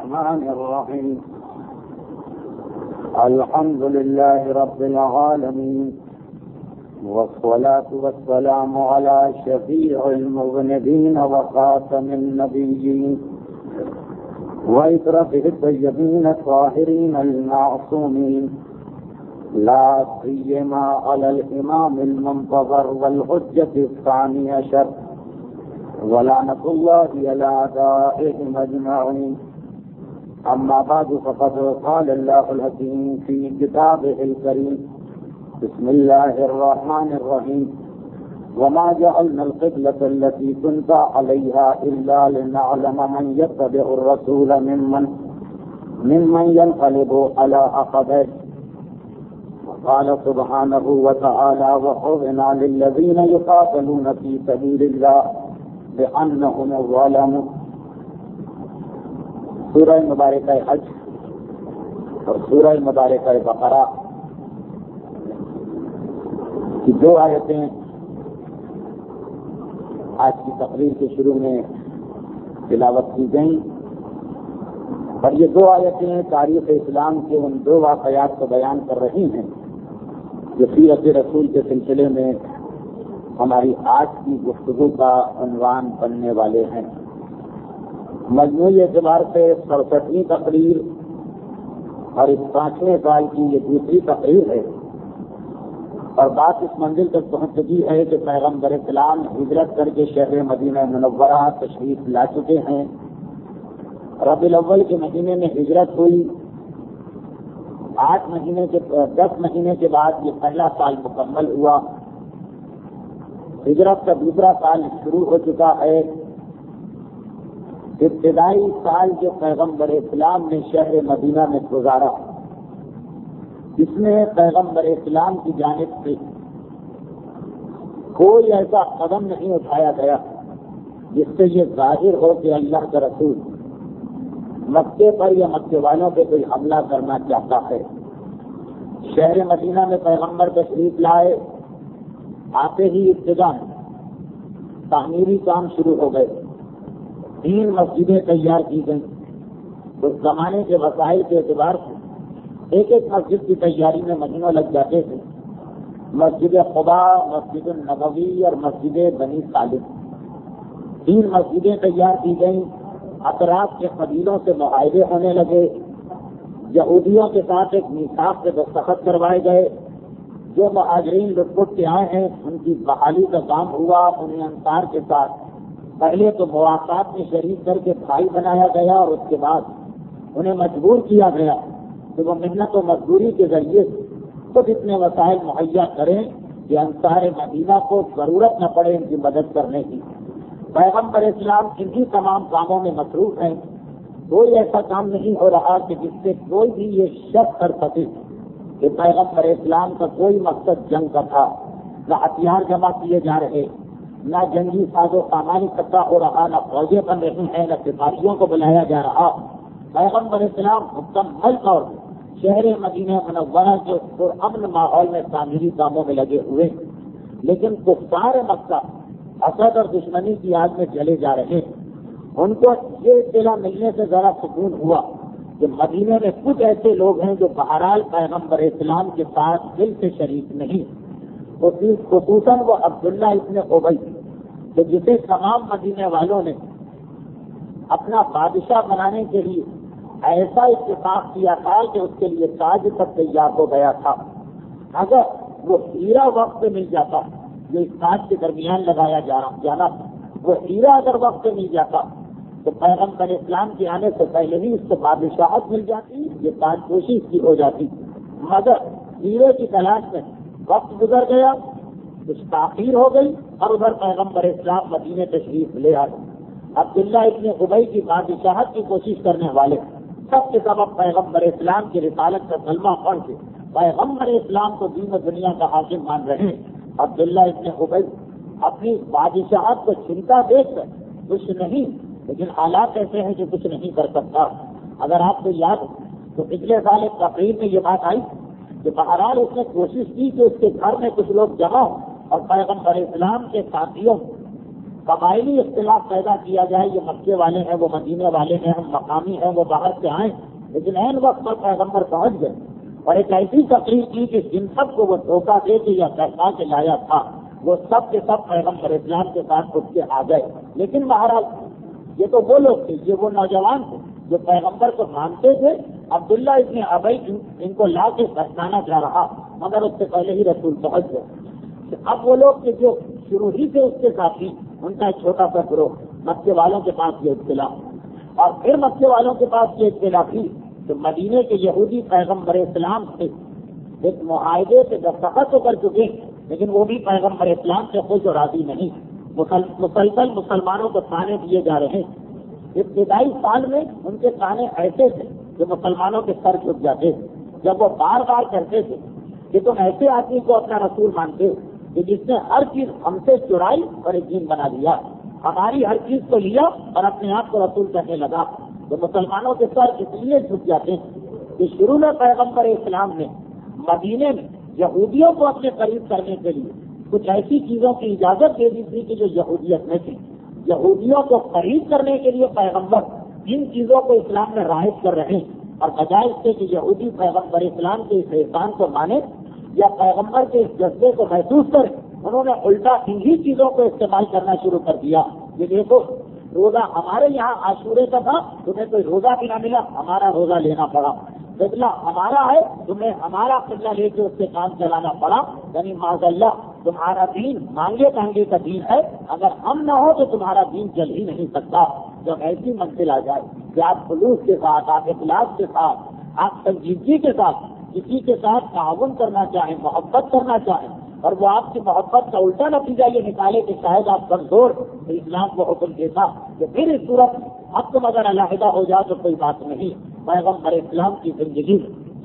الرحمن الرحيم الحمد لله رب العالمين والصلاة والسلام على شفيع المذنبين وخاتم النبيين وإشرف الطيبين الطاهرين المعصومين لا سيما على الإمام المنتظر والحجة الثاني عشر ولعنة الله على أعدائهم أجمعين. أما بعد فقد قال الله الحكيم في كتابه الكريم بسم الله الرحمن الرحيم وما جعلنا القبلة التي كنت عليها إلا لنعلم من يتبع الرسول ممن ينقلب على عقبيه. قال سبحانه وتعالى وعظنا للذين يقاتلون في سبيل الله بأنهم ظلموا. سورہ مبارکہ حج اور سورہ مبارکہ بقرہ کی دو آیتیں آج کی تقریر کے شروع میں تلاوت کی گئیں، اور یہ دو آیتیں تاریخ اسلام کے ان دو واقعات کو بیان کر رہی ہیں جو سیرت رسول کے سلسلے میں ہماری آج کی گفتگو کا عنوان بننے والے ہیں۔ مجموعی اعتبار سے 67ویں تقریر اور اس 5ویں سال کی یہ دوسری تقریر ہے، اور بات اس منزل تک پہنچ چکی ہے کہ پیغمبر اسلام ہجرت کر کے شہر مدینہ منورہ تشریف لا چکے ہیں۔ ربیع الاول کے مہینے میں ہجرت ہوئی، 10 مہینے کے بعد یہ پہلا سال مکمل ہوا، ہجرت کا دوسرا سال شروع ہو چکا ہے۔ ابتدائی سال جو پیغمبر اسلام نے شہر مدینہ میں گزارا، اس میں پیغمبر اسلام کی جانب سے کوئی ایسا قدم نہیں اٹھایا گیا جس سے یہ ظاہر ہو کہ اللہ کا رسول مکے پر یا مکے والوں پہ کوئی حملہ کرنا چاہتا ہے۔ شہر مدینہ میں پیغمبر تشریف لائے، آتے ہی ابتدا تعمیری کام شروع ہو گئے، 3 مسجدیں تیار کی گئیں۔ اس زمانے کے وسائل کے اعتبار سے ایک مسجد کی تیاری میں مہینوں لگ جاتے تھے۔ مسجد قباء، مسجد النبوی اور مسجد بنی سالم، 3 مسجدیں تیار کی گئیں۔ اطراف کے قبیلوں سے معاہدے ہونے لگے، یہودیوں کے ساتھ ایک میثاق سے دستخط کروائے گئے۔ جو مہاجرین لٹ کے آئے ہیں ان کی بحالی کا کام ہوا، انہیں انصار کے ساتھ پہلے تو مواقعات میں شریک کر کے بھائی بنایا گیا، اور اس کے بعد انہیں مجبور کیا گیا کہ وہ محنت و مزدوری کے ذریعے خود اتنے وسائل مہیا کریں کہ انصار مدینہ کو ضرورت نہ پڑے ان کی مدد کرنے کی۔ پیغمبر اسلام انہی تمام کاموں میں مصروف ہیں۔ کوئی ایسا کام نہیں ہو رہا کہ جس سے کوئی بھی یہ شک کر سکے کہ پیغمبر اسلام کا کوئی مقصد جنگ کا تھا۔ نہ ہتھیار جمع کیے جا رہے، نہ جنگی ساز و سامان اکٹھا ہو رہا، نہ فوجیں بن رہی ہیں، نہ سپاہیوں کو بلایا جا رہا۔ پیغمبر اسلام مکمل طور پر شہر مدینہ منورہ کے پرامن ماحول میں تعمیری کاموں میں لگے ہوئے، لیکن کفار مکہ حسد اور دشمنی کی آگ میں جلے جا رہے۔ ان کو یہ اطلاع ملنے سے ذرا سکون ہوا کہ مدینے میں کچھ ایسے لوگ ہیں جو بہرحال پیغمبر اسلام کے ساتھ دل سے شریک نہیں، خصوصاً وہ عبداللہ ابن ابی کہ جسے تمام مدینے والوں نے اپنا بادشاہ بنانے کے لیے ایسا اتفاق کیا تھا کہ اس کے لیے تاج تک تیار ہو گیا تھا۔ اگر وہ ہیرا وقت پہ مل جاتا جو اس تاج کے درمیان لگایا جانا، وہ ہیرا اگر وقت پہ مل جاتا تو پیغمبر اسلام کے آنے سے پہلے ہی اس کو بادشاہت مل جاتی، یہ تاج پوشی اس کی ہو جاتی۔ مگر ہیرے کی تلاش میں وقت گزر گیا، کچھ تاخیر ہو گئی، اور ادھر پیغمبر اسلام مدینے تشریف لے آئے۔ عبداللہ ابن ابی کی بادشاہت کی کوشش کرنے والے سب کے سبب پیغمبر اسلام کی رسالت کا کلمہ پڑھ کے پیغمبر اسلام کو دین و دنیا کا حاکم مان رہے۔ عبداللہ ابن ابی اپنی بادشاہت کو چھنتا دیکھ کر کچھ نہیں، لیکن حالات ایسے ہیں کہ کچھ نہیں کر سکتا۔ اگر آپ کو یاد ہو تو پچھلے سال ایک تقریر میں یہ بات آئی کہ بہرحال اس نے کوشش کی کہ اس کے گھر میں کچھ لوگ جمع ہوں اور پیغمبر اسلام کے ساتھیوں قبائلی اختلاف پیدا کیا جائے، یہ مکے والے ہیں، وہ مدینے والے ہیں، ہم مقامی ہیں، وہ باہر سے آئیں، لیکن عین وقت پر پیغمبر پہنچ گئے اور ایک ایسی تقریر کی کہ جن سب کو وہ دھوکہ دے کے یا بہکا کے لایا تھا وہ سب کے سب پیغمبر اسلام کے ساتھ اٹھ کے آ گئے. لیکن بہرحال یہ تو وہ لوگ تھے، یہ وہ نوجوان تھے جو پیغمبر کو مانتے تھے. عبداللہ ابن ابی ان کو لا کے بہکانا چاہ رہا، مگر اس سے پہلے ہی رسول پہنچ گئے. اب وہ لوگ جو شروع ہی سے اس کے ساتھی، ان کا ایک چھوٹا سا گروہ مکے والوں کے پاس یہ اطلاع، اور پھر مکے والوں کے پاس یہ اطلاع تھی کہ مدینے کے یہودی پیغمبر اسلام سے ایک معاہدے سے دستخط تو کر چکے، لیکن وہ بھی پیغمبر اسلام سے خوش اور راضی نہیں. مسلسل مسلمانوں کو تانے دیے جا رہے ہیں. ابتدائی سال میں ان کے تانے ایسے تھے جو مسلمانوں کے سر جھک جاتے تھے، جب وہ بار بار کرتے تھے کہ تم ایسے آدمی کو اپنا رسول مانتے ہو کہ جس نے ہر چیز ہم سے چرائی اور ایک دین بنا دیا، ہماری ہر چیز کو لیا اور اپنے آپ کو رسول کہنے لگا. تو مسلمانوں کے سر اس لیے جھک جاتے ہیں کہ شروع میں پیغمبر اسلام نے مدینے میں یہودیوں کو اپنے قریب کرنے کے لیے کچھ ایسی چیزوں کی اجازت دے دی تھی کہ جو یہودیت میں تھی. یہودیوں کو قریب کرنے کے لیے پیغمبر جن چیزوں کو اسلام میں رائج کر رہے ہیں، اور بجائے اس سے کہ یہودی پیغمبر اسلام کے اس احسان کو مانے یا پیغمبر کے اس جذبے کو محسوس کرے، انہوں نے الٹا انہی چیزوں کو استعمال کرنا شروع کر دیا. یہ دیکھو، روزہ ہمارے یہاں عاشورے کا تھا، تمہیں کوئی روزہ بھی نہ ملا، ہمارا روزہ لینا پڑا. قبلہ ہمارا ہے، تمہیں ہمارا قبلہ لے کے اس سے کام چلانا پڑا. یعنی معاذ اللہ تمہارا دین مانگے مانگے کا دین ہے، اگر ہم نہ ہو تو تمہارا دین چل ہی نہیں سکتا. جب ایسی منزل آ جائے کہ آپ خلوص کے ساتھ، آپ اخلاص کے ساتھ، آپ سنجیدگی کے ساتھ کسی کے ساتھ تعاون کرنا چاہیں، محبت کرنا چاہیں، اور وہ آپ کی محبت کا الٹا نتیجہ یہ نکالے کہ شاید آپ کمزور، تو اسلام کو حکم دیتا کہ پھر اس صورت اب تم اگر علیحدہ ہو جاؤ تو کوئی بات نہیں. پیغمبر اسلام کی زندگی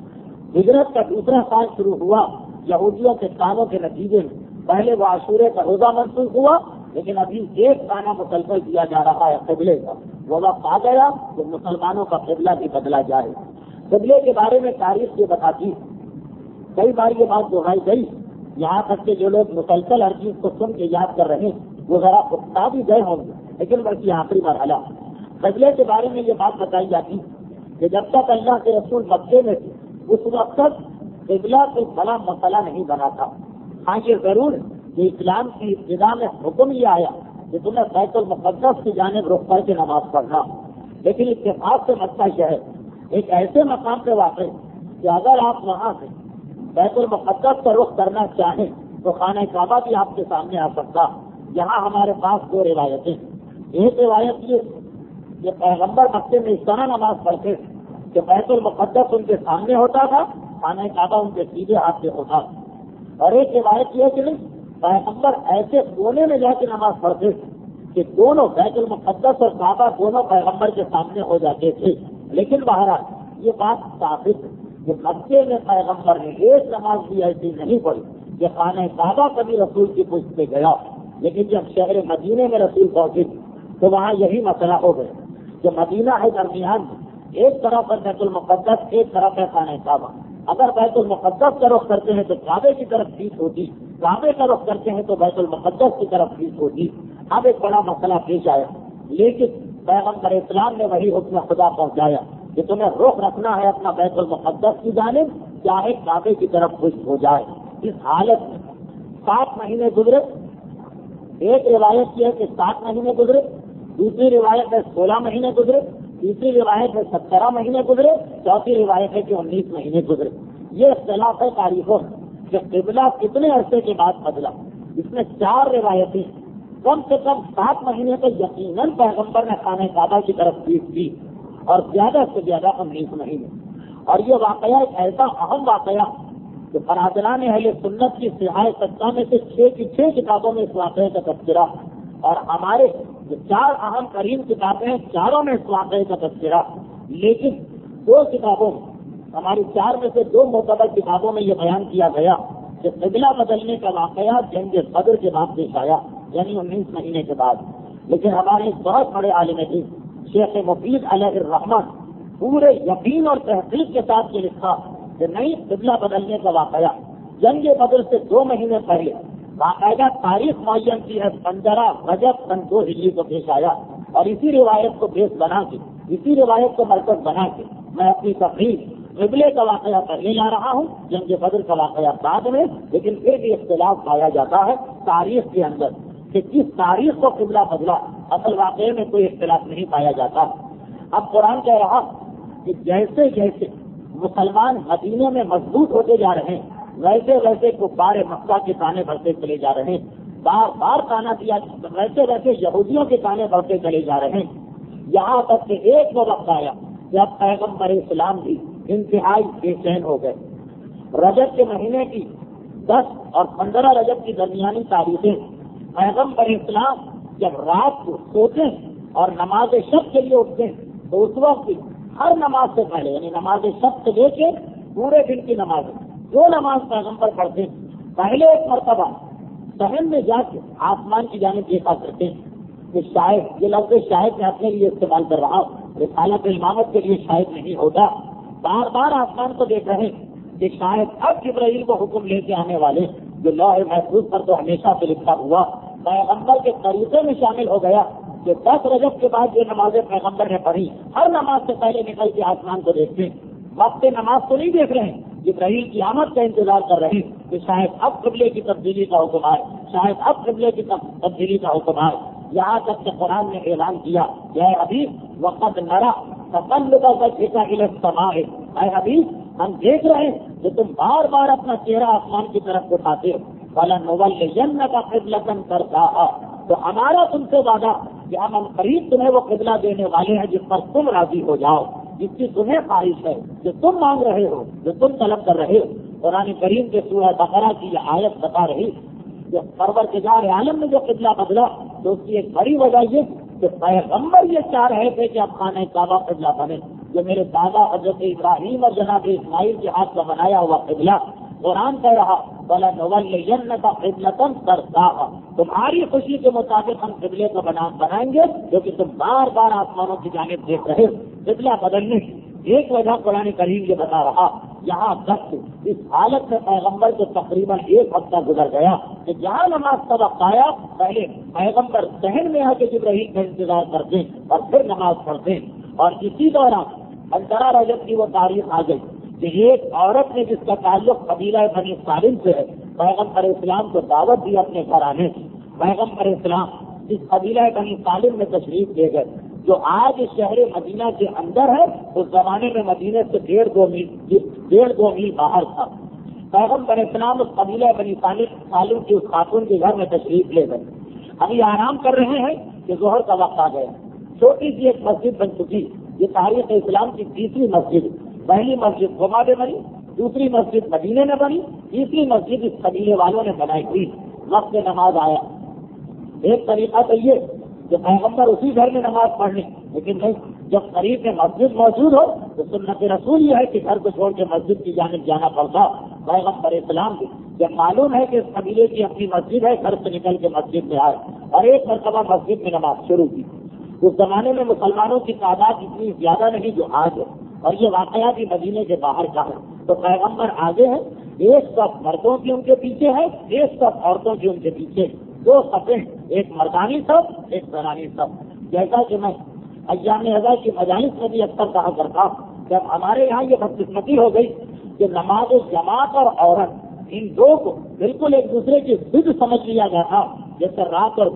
ہجرت کا دوسرا سال شروع ہوا یہودیوں کے کاموں کے نتیجے میں. پہلے وہ عاشورے کا روزہ منسوخ ہوا، لیکن ابھی ایک کانا مسلسل دیا جا رہا ہے قبلے کا. وہ وقت آ گیا کہ مسلمانوں کا قبلہ بھی بدلا جائے. قبلے کے بارے میں تاریخ یہ بتاتی، کئی بار یہ بات دہرائی گئی، یہاں تک کہ جو لوگ مسلسل ہر چیز کو سن کے یاد کر رہے ہیں وہ ذرا اکتا بھی گئے ہوں گے، لیکن بلکہ آخری مرحلہ قبلے کے بارے میں یہ بات بتائی جاتی کہ جب تک اللہ کے رسول مکے میں تھے اس وقت تک قبلہ کوئی بڑا مسئلہ نہیں بنا تھا. ہاں یہ ضرور کہ اسلام کی ابتدا میں حکم یہ آیا کہ تمہیں بیت المقدس کی جانب رخ کر کے نماز پڑھنا، لیکن اتفاق سے مسئلہ یہ ہے ایک ایسے مقام پہ واقع کہ اگر آپ وہاں سے بیت المقدس کا رخ کرنا چاہیں تو خانہ کعبہ بھی آپ کے سامنے آ سکتا. یہاں ہمارے پاس دو روایتیں. ایک روایت یہ کہ پیغمبر مکے میں اس طرح نماز پڑھتے کہ بیت المقدس ان کے سامنے ہوتا تھا، خانہ کعبہ ان کے سیدھے ہاتھ سے ہوتا. اور ایک روایت یہ کہ نہیں، پیغمبر ایسے کونے میں جا کے نماز پڑھتے کہ دونوں بیت المقدس اور کعبہ دونوں پیغمبر کے سامنے ہو جاتے تھے. لیکن بہرحال یہ بات ثابت ہے کہ مکے میں پیغمبر نے ایک نماز بھی ایسی نہیں پڑھی کہ خانہ کعبہ کبھی رسول کی پشت پہ گیا. لیکن جب شہر مدینے میں رسول پہنچے تو وہاں یہی مسئلہ ہو گیا کہ مدینہ ہے درمیان میں، ایک طرف ہے بیت المقدس، ایک طرف ہے خانہ کعبہ. اگر بیت المقدس کا رخ کرتے ہیں تو کعبے کی طرف فیس ہوتی، کعبے کا رخ کرتے ہیں تو بیت المقدس کی طرف فیس ہوتی. اب ایک بڑا مسئلہ پیش آیا، لیکن پیغمبر اسلام نے وہی حکم خدا پہنچایا کہ تمہیں رخ رکھنا ہے اپنا بیت المقدس کی جانب، چاہے کعبے کی طرف خشک ہو جائے. اس حالت میں 7 مہینے گزرے. ایک روایت یہ ہے کہ 7 مہینے گزرے، دوسری روایت ہے 16 مہینے گزرے، تیسری روایت ہے 17 مہینے گزرے، چوتھی روایت ہے کہ 19 مہینے گزرے. یہ اختلاف ہے تاریخوں کہ قبلہ کتنے عرصے کے بعد بدلا. اس میں 4 روایتیں، کم سے کم 7 مہینے تو یقیناً پیغمبر نے خانہ کعبہ کی طرف فیس کی، اور زیادہ سے زیادہ 19 مہینے. اور یہ واقعہ ایک ایسا اہم واقعہ کہ برادران اہل سنت کی صحاح ستہ میں سے 6 کی 6 کتابوں میں اس واقعے کا تذکرہ، اور ہمارے جو 4 اہم ترین کتابیں ہیں چاروں میں اس واقعے کا تذکرہ. لیکن 2 کتابوں میں، ہماری 4 میں سے 2 معتبر کتابوں میں یہ بیان کیا گیا کہ قبلہ بدلنے کا واقعہ جنگ بدر کے بعد پیش آیا، یعنی 19 مہینے کے بعد. لیکن ہمارے ایک بہت بڑے عالم دین شیخ مفید علیہ الرحمن پورے یقین اور تحقیق کے ساتھ یہ لکھا کہ نہیں، قبلہ بدلنے کا واقعہ جنگ بدر سے 2 مہینے پہلے باقاعدہ تاریخ معین کی ہے 15 رجب سن 2 ہجری کو پیش آیا، اور اسی روایت کو بیس بنا کے، اسی روایت کو مرکز بنا کے میں اپنی تقریر قبلے کا واقعہ پہلے لا رہا ہوں، جنگ بدر کا واقعہ بعد میں، لیکن پھر بھی اختلاف پایا جاتا ہے تاریخ کے اندر کہ کس تاریخ کو قبلہ بدلا، اصل واقعے میں کوئی اختلاف نہیں پایا جاتا۔ اب قرآن کہہ رہا کہ جیسے جیسے مسلمان مدینے میں مضبوط ہوتے جا رہے ہیں، ویسے ویسے کفار مکہ کے تانے بڑھتے چلے جا رہے ہیں، بار بار تانا دیا، ویسے ویسے یہودیوں کے تانے بڑھتے چلے جا رہے ہیں، یہاں تک کہ ایک وہ وقت آیا جب پیغمبر اسلام بھی انتہائی بے چین ہو گئے۔ رجب کے مہینے کی 10 اور 15 رجب کی درمیانی تاریخیں پیغمبر اسلام جب رات کو سوتے ہیں اور نماز شب کے لیے اٹھتے ہیں تو اس وقت بھی ہر نماز سے پہلے، یعنی نماز شب سے لے کے پورے دن کی نماز، جو نماز پیغمبر پڑھتے ہیں پہلے ایک مرتبہ صحن میں جا کے آسمان کی جانب دیکھا کرتے ہیں کہ شاید، یہ لفظ شاید میں اپنے لیے استعمال کر رہا ہوں، رسالت امامت کے لیے شاید نہیں ہوتا، بار بار آسمان کو دیکھ رہے ہیں کہ شاید اب جبرائیل کو حکم لے کے آنے والے جو لوح محفوظ پر تو ہمیشہ سے لکھا ہوا پیغمبر کے طریقے میں شامل ہو گیا کہ 10 رجب کے بعد جو نمازیں پیغمبر نے پڑھی ہر نماز سے پہلے نکل کے آسمان کو دیکھتے ہیں، وقت نماز کو نہیں دیکھ رہے ہیں، جبرائیل کی آمد کا انتظار کر رہے ہیں کہ شاید اب قبلے کی تبدیلی کا حکم آئے، شاید اب قبلے کی تبدیلی کا حکم آئے، یہاں تک کہ قرآن نے اعلان کیا کہ ابھی وقت نرا تقلب وجهك الى السماء، اے حبیب ہم دیکھ رہے ہیں کہ تم بار بار اپنا چہرہ آسمان کی طرف اٹھاتے ہو، فلنولینک قبلۃ ترضاها، تو ہمارا تم سے وعدہ کہ ہم قریب تمہیں وہ قبلہ دینے والے ہیں جس پر تم راضی ہو جاؤ، جس کی تمہیں خواہش ہے، جو تم مانگ رہے ہو، جو تم طلب کر رہے ہو۔ قرآن کریم کے سورہ بقرہ کی یہ آیت بتا رہی کہ پروردگار عالم نے جو قبلہ بدلا تو اس کی ایک بڑی وجہ یہ کہ پیغمبر یہ چاہ رہے تھے کہ اب خانہ کعبہ قبلہ بنے، جو میرے دادا حضرت ابراہیم اور جناب اسماعیل کے ہاتھ کا بنایا ہوا قبلہ، قرآن کہہ رہا فَلَنُوَلِّيَنَّكَ قِبْلَةً تَرْضَاهَا، تمہاری خوشی کے مطابق ہم قبلے کو بنائیں گے جو کہ تم بار بار آسمانوں کی جانب دیکھ رہے ہو۔ قبلہ بدلنے کی ایک وجہ قرآن کریم یہ بتا رہا، یہاں تک اس حالت میں پیغمبر کو تقریباً 1 ہفتہ گزر گیا کہ جہاں نماز کا وقت آیا پہلے پیغمبر صحن میں آ کے جبرائیل کا انتظار کرتے اور پھر نماز پڑھتے، اور اسی دوران 15 رجب کی وہ تاریخ آ گئی کہ ایک عورت نے جس کا تعلق قبیلہ بنی سالم سے ہے پیغمبر اسلام کو دعوت دی اپنے گھر آنے کی۔ پیغمبر اسلام اس قبیلہ بنی سالم میں تشریف لے گئے جو آج شہر مدینہ کے اندر ہے، اس زمانے میں مدینے سے 1.5 میل باہر تھا۔ پیغمبر اسلام اس قبیلہ بنی سالم کی اس خاتون کے گھر میں تشریف لے گئے، ابھی آرام کر رہے ہیں کہ ظہر کا وقت آ گیا، چھوٹی سی ایک مسجد بن چکی، یہ تاریخ اسلام کی 3ری مسجد، پہلی مسجد قباء میں بنی، دوسری مسجد مدینے میں بنی، تیسری مسجد اس قبیلے والوں نے بنائی تھی۔ وقت نماز آیا، ایک طریقہ تو یہ کہ پیغمبر اسی گھر میں نماز پڑھنے، لیکن نہیں، جب قریب میں مسجد موجود ہو تو سنت رسول یہ ہے کہ گھر کو چھوڑ کے مسجد کی جانب جانا پڑتا۔ پیغمبر اسلام بھی جب معلوم ہے کہ اس قبیلے کی اپنی مسجد ہے گھر سے نکل کے مسجد میں آئے اور ایک مرتبہ مسجد میں نماز شروع کی۔ اس زمانے میں مسلمانوں کی تعداد اتنی زیادہ نہیں جو آج ہے، اور یہ واقعہ بھی مدینے کے باہر کا ہے، تو پیغمبر آگے ہیں، ایک صف مردوں کی ان کے پیچھے ہے، ایک صف عورتوں کی ان کے پیچھے، 2 صفیں، ایک مردانی صف ایک زنانی صف۔ جیسا کہ میں ایام ازا کی مجالس میں بھی اکثر کہا کرتا ہوں، جب ہمارے یہاں یہ بدقسمتی ہو گئی کہ نماز جماعت اور عورت ان دو کو بالکل ایک دوسرے کی ضد سمجھ لیا گیا تھا، جیسے رات اور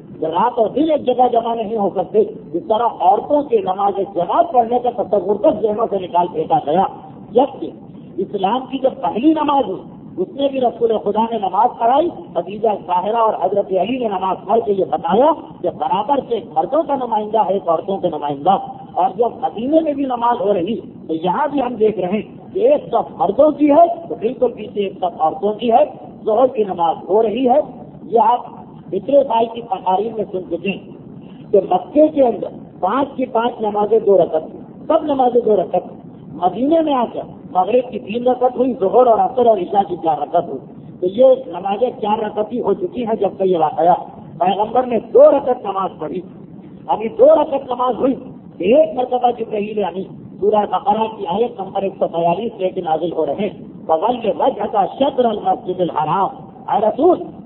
دن ایک جگہ جمع نہیں ہو سکتے، اس طرح عورتوں کے نماز جماعت پڑھنے کا تصور تک ذہنوں سے نکال پھینکا گیا۔ جبکہ اسلام کی جب پہلی نماز ہوئی اس میں بھی رسول خدا نے نماز پڑھائی، خدیجہ طاہرہ اور حضرت علی نے نماز پڑھ کے یہ بتایا کہ برابر سے ایک مردوں کا نمائندہ ہے ایک عورتوں کا نمائندہ، اور جب مدینے میں بھی نماز ہو رہی تو یہاں بھی ہم دیکھ رہے ہیں کہ ایک صف مردوں کی ہے تو بالکل پیچھے ایک صف عورتوں کی ہے، ظہر کی نماز ہو رہی ہے۔ یہ آپ پچھلے سال کی تقاریر میں سن چکے ہیں کہ مکے کے اندر 5 کی 5 نمازیں 2 رکعت، سب نمازیں 2 رکعت، مدینے میں آ کر مغرب کی 3 رکعت ہوئی، ظہر اور عصر اور عشاء کی 4 رکعت ہوئی، تو یہ نمازیں 4 رکعت ہو چکی ہیں۔ جب کہ یہ واقعہ پیغمبر نے 2 رکعت نماز پڑھی، ابھی 2 رکعت نماز ہوئی، ایک مرتبہ جبرائیل امین سورہ بقرہ کی آیت نمبر 142 لے کے نازل ہو رہے ہیں، فَوَلِّ وَجْهَكَ شَطْرَ الْمَسْجِدِ الْحَرَامِ، اے رسول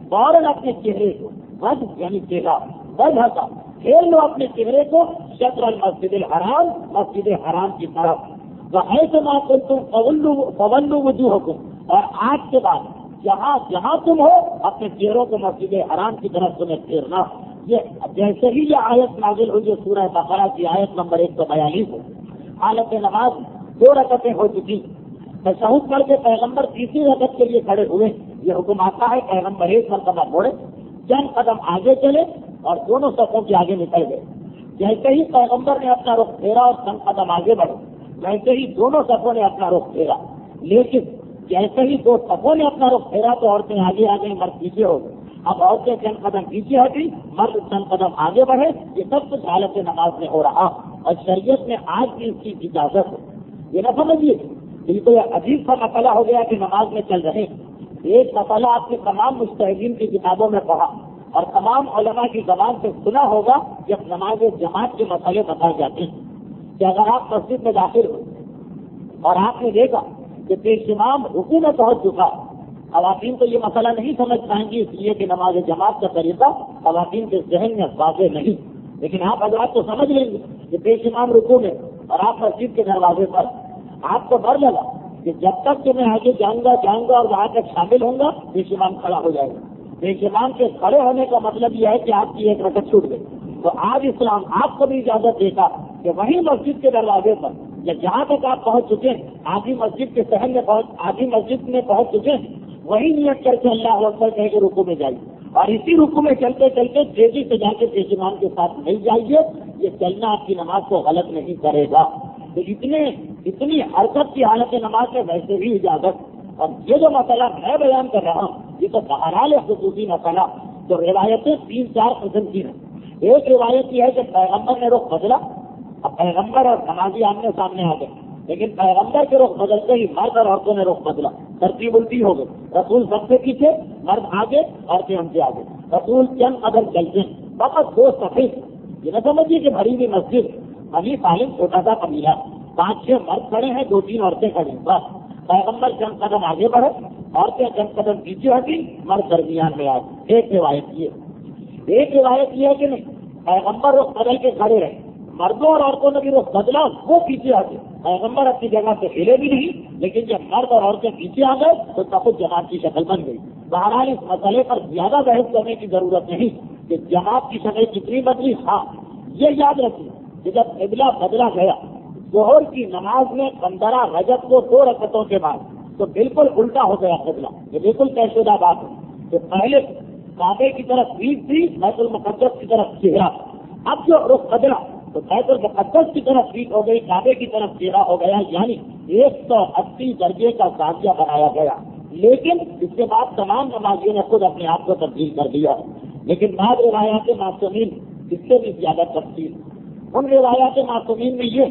فوراً اپنے چہرے کو بد یعنی چہرہ بد ہٹا پھیر لو اپنے چہرے کو شطر المسجد الحرام مسجد حرام کی طرف وحیث ما کنتم فولوا وجوہکم اور آج کے بعد جہاں تم ہو اپنے چہروں کو مسجد حرام کی طرف تمہیں پھیرنا. یہ جیسے ہی یہ آیت نازل ہوئی سورہ بقرہ کی آیت نمبر 142 ہے. حالت نماز 2 رکعتیں ہو چکی. تشہد پڑھ کے پیغمبر تیسری رکعت کے لیے کھڑے ہوئے. یہ حکم آتا ہے پیغمبر ایک مرتبہ موڑے چند قدم آگے چلے اور دونوں صفوں کے آگے نکل گئے. جیسے ہی پیغمبر نے اپنا رخ پھیرا اور چند قدم آگے بڑھے ویسے ہی دونوں صفوں نے اپنا رخ پھیرا. لیکن جیسے ہی 2 صفوں نے اپنا رخ پھیرا تو عورتیں آگے آگے مرد پیچھے ہو گئے. اب عورتیں چند قدم پیچھے ہٹی مرد چند قدم آگے بڑھے. یہ سب کچھ حالت نماز میں ہو رہا اور شریعت میں آج بھی اس کی اجازت ہے. یہ نہ سمجھیے بالکل عجیب سا مسئلہ ہو گیا کہ نماز میں چل رہے. ایک مسئلہ آپ نے تمام مجتہدین کی کتابوں میں پڑھا اور تمام علماء کی زبان سے سنا ہوگا جب نماز جماعت کے مسئلے بتائے جاتے ہیں کہ اگر آپ مسجد میں داخل ہو اور آپ نے دیکھا کہ پیش امام رکوع میں پہنچ چکا. خواتین تو یہ مسئلہ نہیں سمجھ پائیں گی اس لیے کہ نماز جماعت کا طریقہ خواتین کے ذہن میں واضح نہیں. لیکن آپ حضرات تو سمجھ لیں گے کہ پیش امام رکوع میں اور آپ مسجد کے دروازے پر آپ کو ڈر لگا کہ جب تک کہ میں آگے جاؤں گا اور وہاں تک شامل ہوں گا پیش امام کھڑا ہو جائے گا. پیش امام کے کھڑے ہونے کا مطلب یہ ہے کہ آپ کی ایک رکعت چھوٹ گئی. تو آج اسلام آپ کو بھی اجازت دیتا کہ وہیں مسجد کے دروازے پر یا جہاں تک آپ پہنچ چکے آدھی مسجد کے شہر میں آدھی مسجد میں پہنچ چکے وہی نیت کر کے اللہ اکبر کہہ کے رکوع میں جائیے اور اسی رکوع میں چلتے چلتے تیزی سے جا کے پیش امام کے ساتھ نہیں جائیے. یہ چلنا آپ کی نماز کو غلط نہیں کرے گا. تو اتنی حرکت کی حالت نماز میں ویسے بھی اجازت. اور یہ جو مسئلہ میں بیان کر رہا ہوں یہ تو بہرحال خصوصی مسئلہ. تو روایتیں 3-4 قسم کی ہیں. ایک روایت یہ ہے کہ پیغمبر نے رخ بدلا. اب پیغمبر اور نمازی آمنے سامنے آ گئے لیکن پیغمبر کے رخ بدلتے ہی مرد اور عورتوں نے رخ بدلا. ترتیب الٹی ہو گئی. رسول سب سے پیچھے مرد آگے عورتیں ہم سے آگے. رسول چند قدم چلتے فقط 2 صفحے. یہ نہ سمجھیے کہ بھری ہوئی مسجد ابھی تعلیم چھوٹا سا قبیلہ 5-6 مرد کھڑے ہیں 2-3 عورتیں کھڑی ہیں بس. پیغمبر چند قدم آگے بڑھے عورتیں چند قدم پیچھے ہٹی مرد درمیان میں آئے. ایک روایت یہ ہے کہ نہیں پیغمبر رخ بدل کے کھڑے رہے مردوں اور عورتوں نے بھی رخ بدلا وہ پیچھے ہٹے. پیغمبر اپنی جگہ سے ہلے بھی نہیں لیکن جب مرد اور عورتیں پیچھے آ گئے تو سب جماعت کی شکل بن گئی. بہرحال اس مسئلے پر زیادہ بحث کرنے کی ضرورت نہیں کہ جماعت کی شکل کتنی بدلی. ہاں یہ یاد رکھیے کہ جب قبلہ بدلا گیا ظہر کی نماز میں 15 رجب کو 2 رکعتوں کے بعد تو بالکل الٹا ہو گیا قبلہ. یہ بالکل طے شدہ بات ہے کہ پہلے کعبے کی طرف پیٹھ تھی بیت المقدس کی طرف چہرہ. اب جو رخ بدلا تو بیت المقدس کی طرف پیٹھ ہو گئی کعبے کی طرف چہرہ ہو گیا. یعنی 180 درجے کا زاویہ بنایا گیا. لیکن اس کے بعد تمام نمازیوں نے خود اپنے آپ کو تبدیل کر دیا. لیکن بعض روایات معصومین اس سے بھی زیادہ تفصیل. ان روایات معصومین میں یہ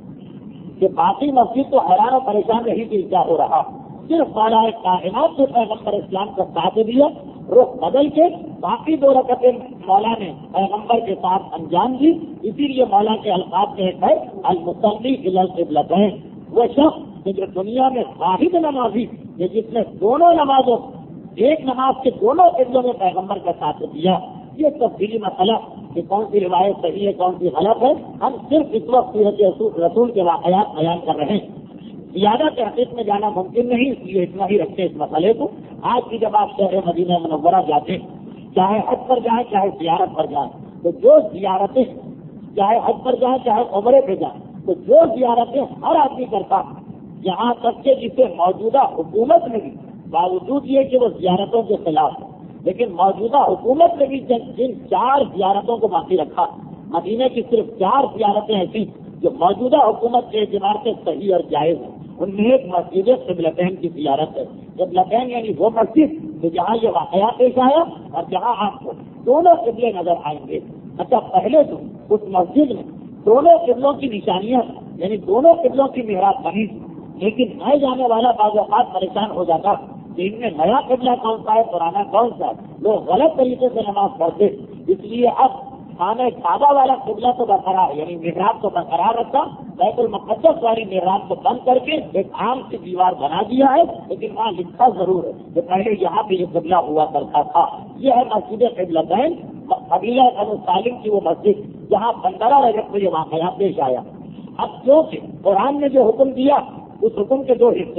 کہ باقی مسجد تو حیران و پریشان رہی کہ کیا ہو رہا. صرف بالائے کائنات سے پیغمبر اسلام کا ساتھ دیا رخ بدل کے باقی 2 رکعتیں مولا نے پیغمبر کے ساتھ انجام دی. اسی لیے مولا کے الفاظ میں ہے المصلی الی القبلتین. وہ شخص جو دنیا میں واحد نمازی جس نے دونوں نمازوں ایک نماز کے دونوں قبلوں میں پیغمبر کا ساتھ دیا. یہ تفصیلی مسئلہ کہ کون سی روایت صحیح ہے کون سی غلط ہے ہم صرف اس وقت سیرت رسول کے واقعات بیان کر رہے ہیں. زیادہ تحقیق میں جانا ممکن نہیں اس لیے اتنا ہی رکھتے اس مسئلے کو. آج بھی جب آپ شہر مدینہ منورہ جاتے چاہے حج پر جائیں چاہے زیارت پر جائیں تو جو زیارتیں چاہے حج پر جائیں چاہے عمرے پہ جائیں تو جو زیارتیں ہر آدمی کرتا یہاں تک کہ جسے موجودہ حکومت میں بھی باوجود یہ کہ وہ زیارتوں کے خلاف ہے لیکن موجودہ حکومت نے بھی جن 4 زیارتوں کو باقی رکھا مدینے کی صرف 4 زیارتیں ایسی جو موجودہ حکومت کے اعتبار سے صحیح اور جائز ہیں. ان میں ایک مسجد قبلتین کی زیارت ہے. قبلتین یعنی وہ مسجد کہ جہاں یہ واقعہ پیش آیا اور جہاں آپ کو دونوں قبلے نظر آئیں گے. اچھا پہلے تو اس مسجد میں دونوں قبلوں کی نشانیاں یعنی دونوں قبلوں کی محراب بنی لیکن نئے جانے والا بعض اوقات پریشان ہو جاتا کہ ان میں نیا قبلہ کون سا ہے پرانا کون سا ہے. لوگ غلط طریقے سے نماز پڑھتے. اس لیے اب خانہ کعبہ والا قبلہ تو برقرار یعنی محراب کو برقرار رکھا، بیت المقدس والی محراب کو بند کر کے ایک عام سی دیوار بنا دیا ہے، لیکن وہاں لکھا ضرور ہے کہ پہلے یہاں پہ یہ قبلہ ہوا کرتا تھا۔ یہ ہے مسجد قبلتین، قبیلہ بنو سالم کی وہ مسجد جہاں 15 رجب کو یہ واقعہ پیش آیا۔ اب کیونکہ قرآن نے جو حکم دیا اس حکم کے دو حصے،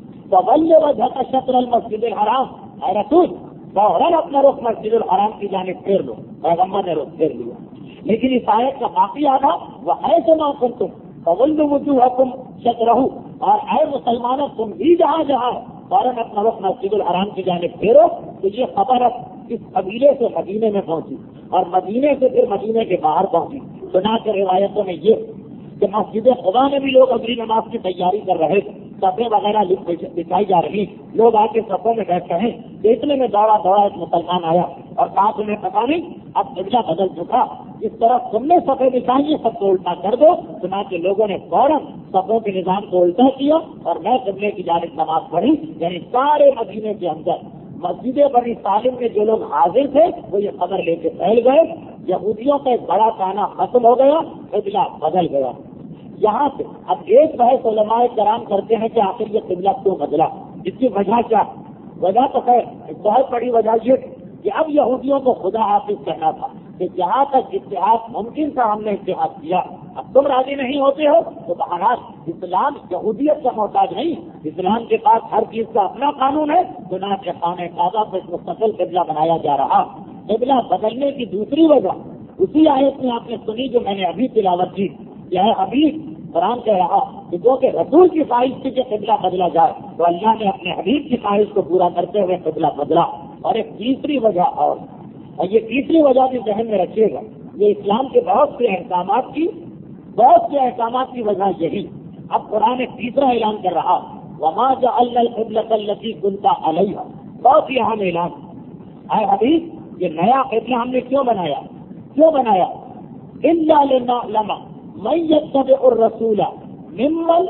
فولی وجہک شطر المسجد الحرام، اے رسول فوراً اپنا رخ مسجد الحرام کی جانب پھیر لو، پیغمبر نے رخ پھیر لیا۔ لیکن اس آیت کا باقی آدھا وحیث ما کنتم فولوا وجوہکم شطرہ، اور اے مسلمانوں تم بھی جہاں جہاں فوراً اپنا رخ مسجد الحرام کی جانب پھیرو۔ تو یہ خبر اب اس قبیلے سے مدینے میں پہنچی اور مدینے سے پھر مدینے کے باہر پہنچی۔ سنا کے روایتوں میں یہ کہ مسجد خدا میں بھی لوگ اگلی نماز کی تیاری کر رہے تھے، صفیں وغیرہ بچھائی جا رہی، لوگ آ کے صفوں میں بیٹھ رہے، دیکھنے میں دوڑا ایک مسلمان آیا اور کہا تمہیں پتا نہیں اب قبلہ بدل چکا، اس طرح تم نے صفیں بچھائی سب کو الٹا کر دو۔ چنانچہ لوگوں نے فوراً صفوں کے نظام کو الٹا کیا اور میں قبلے کی جانب نماز پڑھی۔ یعنی سارے مدینے کے اندر مسجد بنی سالم میں جو لوگ حاضر تھے وہ یہ خبر لے کے پھیل گئے، یہودیوں کا ایک بڑا تانا ختم ہو گیا، قبلہ بدل گیا۔ یہاں سے اب ایک بحث علماء کرام کرتے ہیں کہ آخر یہ قبلہ کیوں بدلا، اس کی وجہ کیا؟ وجہ تو خیر ایک بہت بڑی وجہ یہ کہ اب یہودیوں کو خدا حافظ کہنا تھا کہ جہاں تک اتحاد ممکن تھا ہم نے اتحاد کیا، اب تم راضی نہیں ہوتے ہو تو بہرحال اسلام یہودیت کا محتاج نہیں، اسلام کے پاس ہر چیز کا اپنا قانون ہے۔ چنانچہ خانہ کعبہ کو مستقل قبلہ بنایا جا رہا۔ قبلہ بدلنے کی دوسری وجہ اسی آیت میں آپ نے سنی جو میں نے ابھی تلاوت کی، یہ حبیب قرآن کہہ رہا کہ جو کہ رسول کی خواہش تھی کہ قبلہ بدلا جائے تو اللہ نے اپنے حبیب کی خواہش کو پورا کرتے ہوئے قبلہ بدلا۔ اور ایک تیسری وجہ اور یہ تیسری وجہ بھی ذہن میں رکھیے گا، یہ اسلام کے بہت سے احکامات کی وجہ یہی۔ اب قرآن ایک تیسرا اعلان کر رہا، وما جعلنا القبلة التي كنت عليها، بہت ہی اہم اعلان۔ اے حبیب یہ نیا قبلہ ہم نے کیوں بنایا؟ الا لنعلم من يتبع الرسول ممن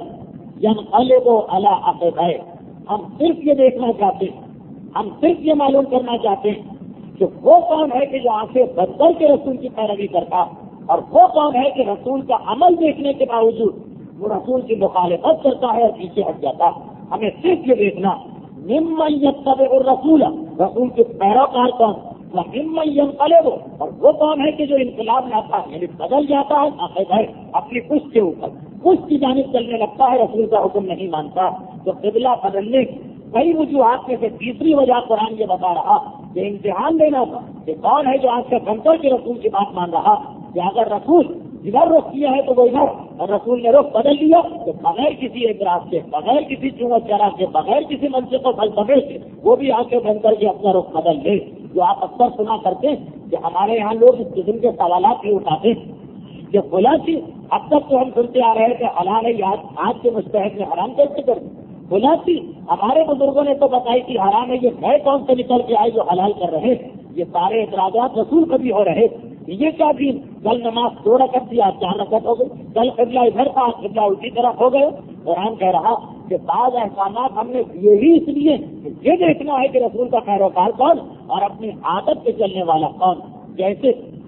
ينقلب على عقبيه، ہم صرف یہ دیکھنا چاہتے ہیں، ہم صرف یہ معلوم کرنا چاہتے ہیں کہ وہ کون ہے کہ جو آنکھیں بند کر کے رسول کی پیروی کرتا، اور وہ کون ہے کہ رسول کا عمل دیکھنے کے باوجود وہ رسول کی مخالفت کرتا ہے اور پیچھے ہٹ جاتا۔ ہمیں صرف یہ دیکھنا ممن يتبع الرسول، رسول کے پیروکار کون، وممن ينقلب، اور وہ کون ہے کہ جو انقلاب لاتا ہے یعنی بدل جاتا ہے آخر اپنی پشت کے اوپر، پشت کی جانب چلنے لگتا ہے، رسول کا حکم نہیں مانتا۔ تو قبلہ بدلنے کی کئی وجوہات میں سے تیسری وجہ قرآن یہ بتا رہا کہ امتحان دینا تھا کہ کون ہے جو آج سے بن کر کے رسول کی بات مان رہا، کہ اگر رسول ادھر رخ کیا ہے تو وہ ادھر، اور رسول نے رخ بدل دیا تو بغیر کسی اعتراض کے، بغیر کسی چوت چرا کے، بغیر کسی منطق و فلسفے سے وہ بھی آنکھیں بند کر کے اپنا رخ بدل لے۔ جو آپ اکثر سنا کرتے ہیں کہ ہمارے یہاں لوگ اس قسم کے سوالات بھی اٹھاتے ہیں کہ بلا چیز اب تک تو ہم سنتے آ رہے تھے حلال ہے، آج کے مستحق نے حرام کیسے کر دی؟ بلا چیز ہمارے بزرگوں نے تو بتائی تھی حرام ہے، یہ ہے کون سے نکل کے آئے جو حلال کر رہے؟ یہ سارے اعتراضات رسول کبھی ہو رہے، یہ کیا دین؟ کل نماز 2 رکعت تھی آج 4 رکعت ہو گئی، کل قبلہ ادھر تھا آج قبلہ الٹی طرف ہو گئے۔ قرآن کہہ رہا کہ بعض احکامات ہم نے دیے ہی اس لیے کہ یہ دیکھنا ہے کہ رسول کا پیروکار کون اور اپنی عادت پہ چلنے والا کون۔ جیسے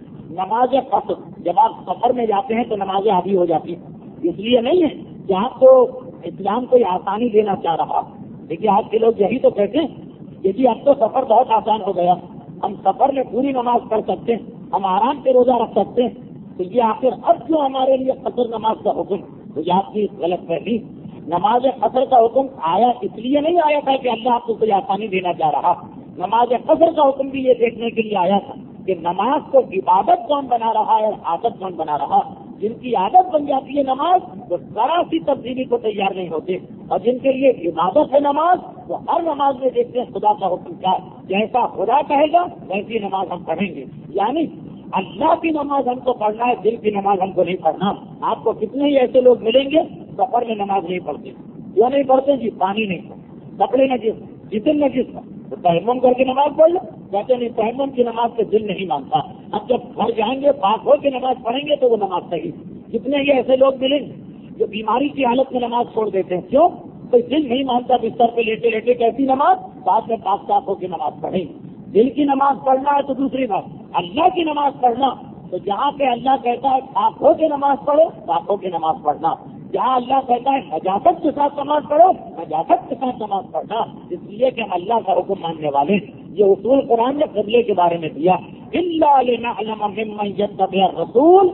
نماز قصر، جب آپ سفر میں جاتے ہیں تو نمازیں عادی ہو جاتی ہیں، اس لیے نہیں ہے کہ آپ کو اسلام کوئی آسانی دینا چاہ رہا۔ دیکھیے آج کے لوگ یہی تو کہتے ہیں کہ جی اب تو سفر بہت آسان ہو گیا، ہم سفر میں پوری نماز پڑھ سکتے ہیں، ہم آرام سے روزہ رکھ سکتے ہیں، تو یہ آخر اب کیوں ہمارے لیے قصر نماز کا حکم؟ تو یہ آپ کی غلط فہمی۔ نماز قصر کا حکم آیا اس لیے نہیں آیا تھا کہ اللہ آپ کو کوئی آسانی دینا چاہ رہا، نماز قصر کا حکم بھی یہ دیکھنے کے لیے آیا تھا کہ نماز کو عبادت کون بنا رہا ہے اور عادت کون بنا رہا۔ جن کی عادت بن جاتی ہے نماز وہ ذرا سی تبدیلی کو تیار نہیں ہوتے، اور جن کے لیے عبادت ہے نماز وہ ہر نماز میں دیکھتے ہیں خدا کا حکم کیا، جیسا خدا کہے گا ویسی نماز ہم پڑھیں گے۔ یعنی اللہ کی نماز ہم کو پڑھنا ہے، دل کی نماز ہم کو نہیں پڑھنا۔ آپ کو کتنے ہی ایسے لوگ ملیں گے سفر میں نماز نہیں پڑھتے، کیوں نہیں پڑھتے؟ جی پانی نہیں پڑھتے، کپڑے نجس، جسم نجس، تو تیمم کر کے نماز پڑھ لو، کہتے نہیں تیمم کی نماز سے دل نہیں مانتا۔ اب جب گھر جائیں گے پاک ہو کے نماز پڑھیں گے تو وہ نماز صحیح۔ کتنے ہی ایسے لوگ ملیں گے جو بیماری کی حالت میں نماز چھوڑ دیتے ہیں، کیوں؟ کوئی دل نہیں مانتا، بستر پہ لیٹے لیٹے کیسی نماز؟ بعد میں پاک صاف ہو کے نماز پڑھیں۔ دل کی نماز پڑھنا ہے تو دوسری بات، اللہ کی نماز پڑھنا تو جہاں پہ اللہ کہتا ہے پاک ہو کے نماز پڑھو، پاک ہو کے نماز پڑھنا، جہاں اللہ کہتا ہے نجاست کے ساتھ نماز پڑھو، نجاست کے ساتھ نماز پڑھنا، اس لیے کہ ہم اللہ کا حکم ماننے والے ہیں۔ یہ اصول قرآن نے قبلے کے بارے میں دیا، الا لنعلم ممن يتبع الرسول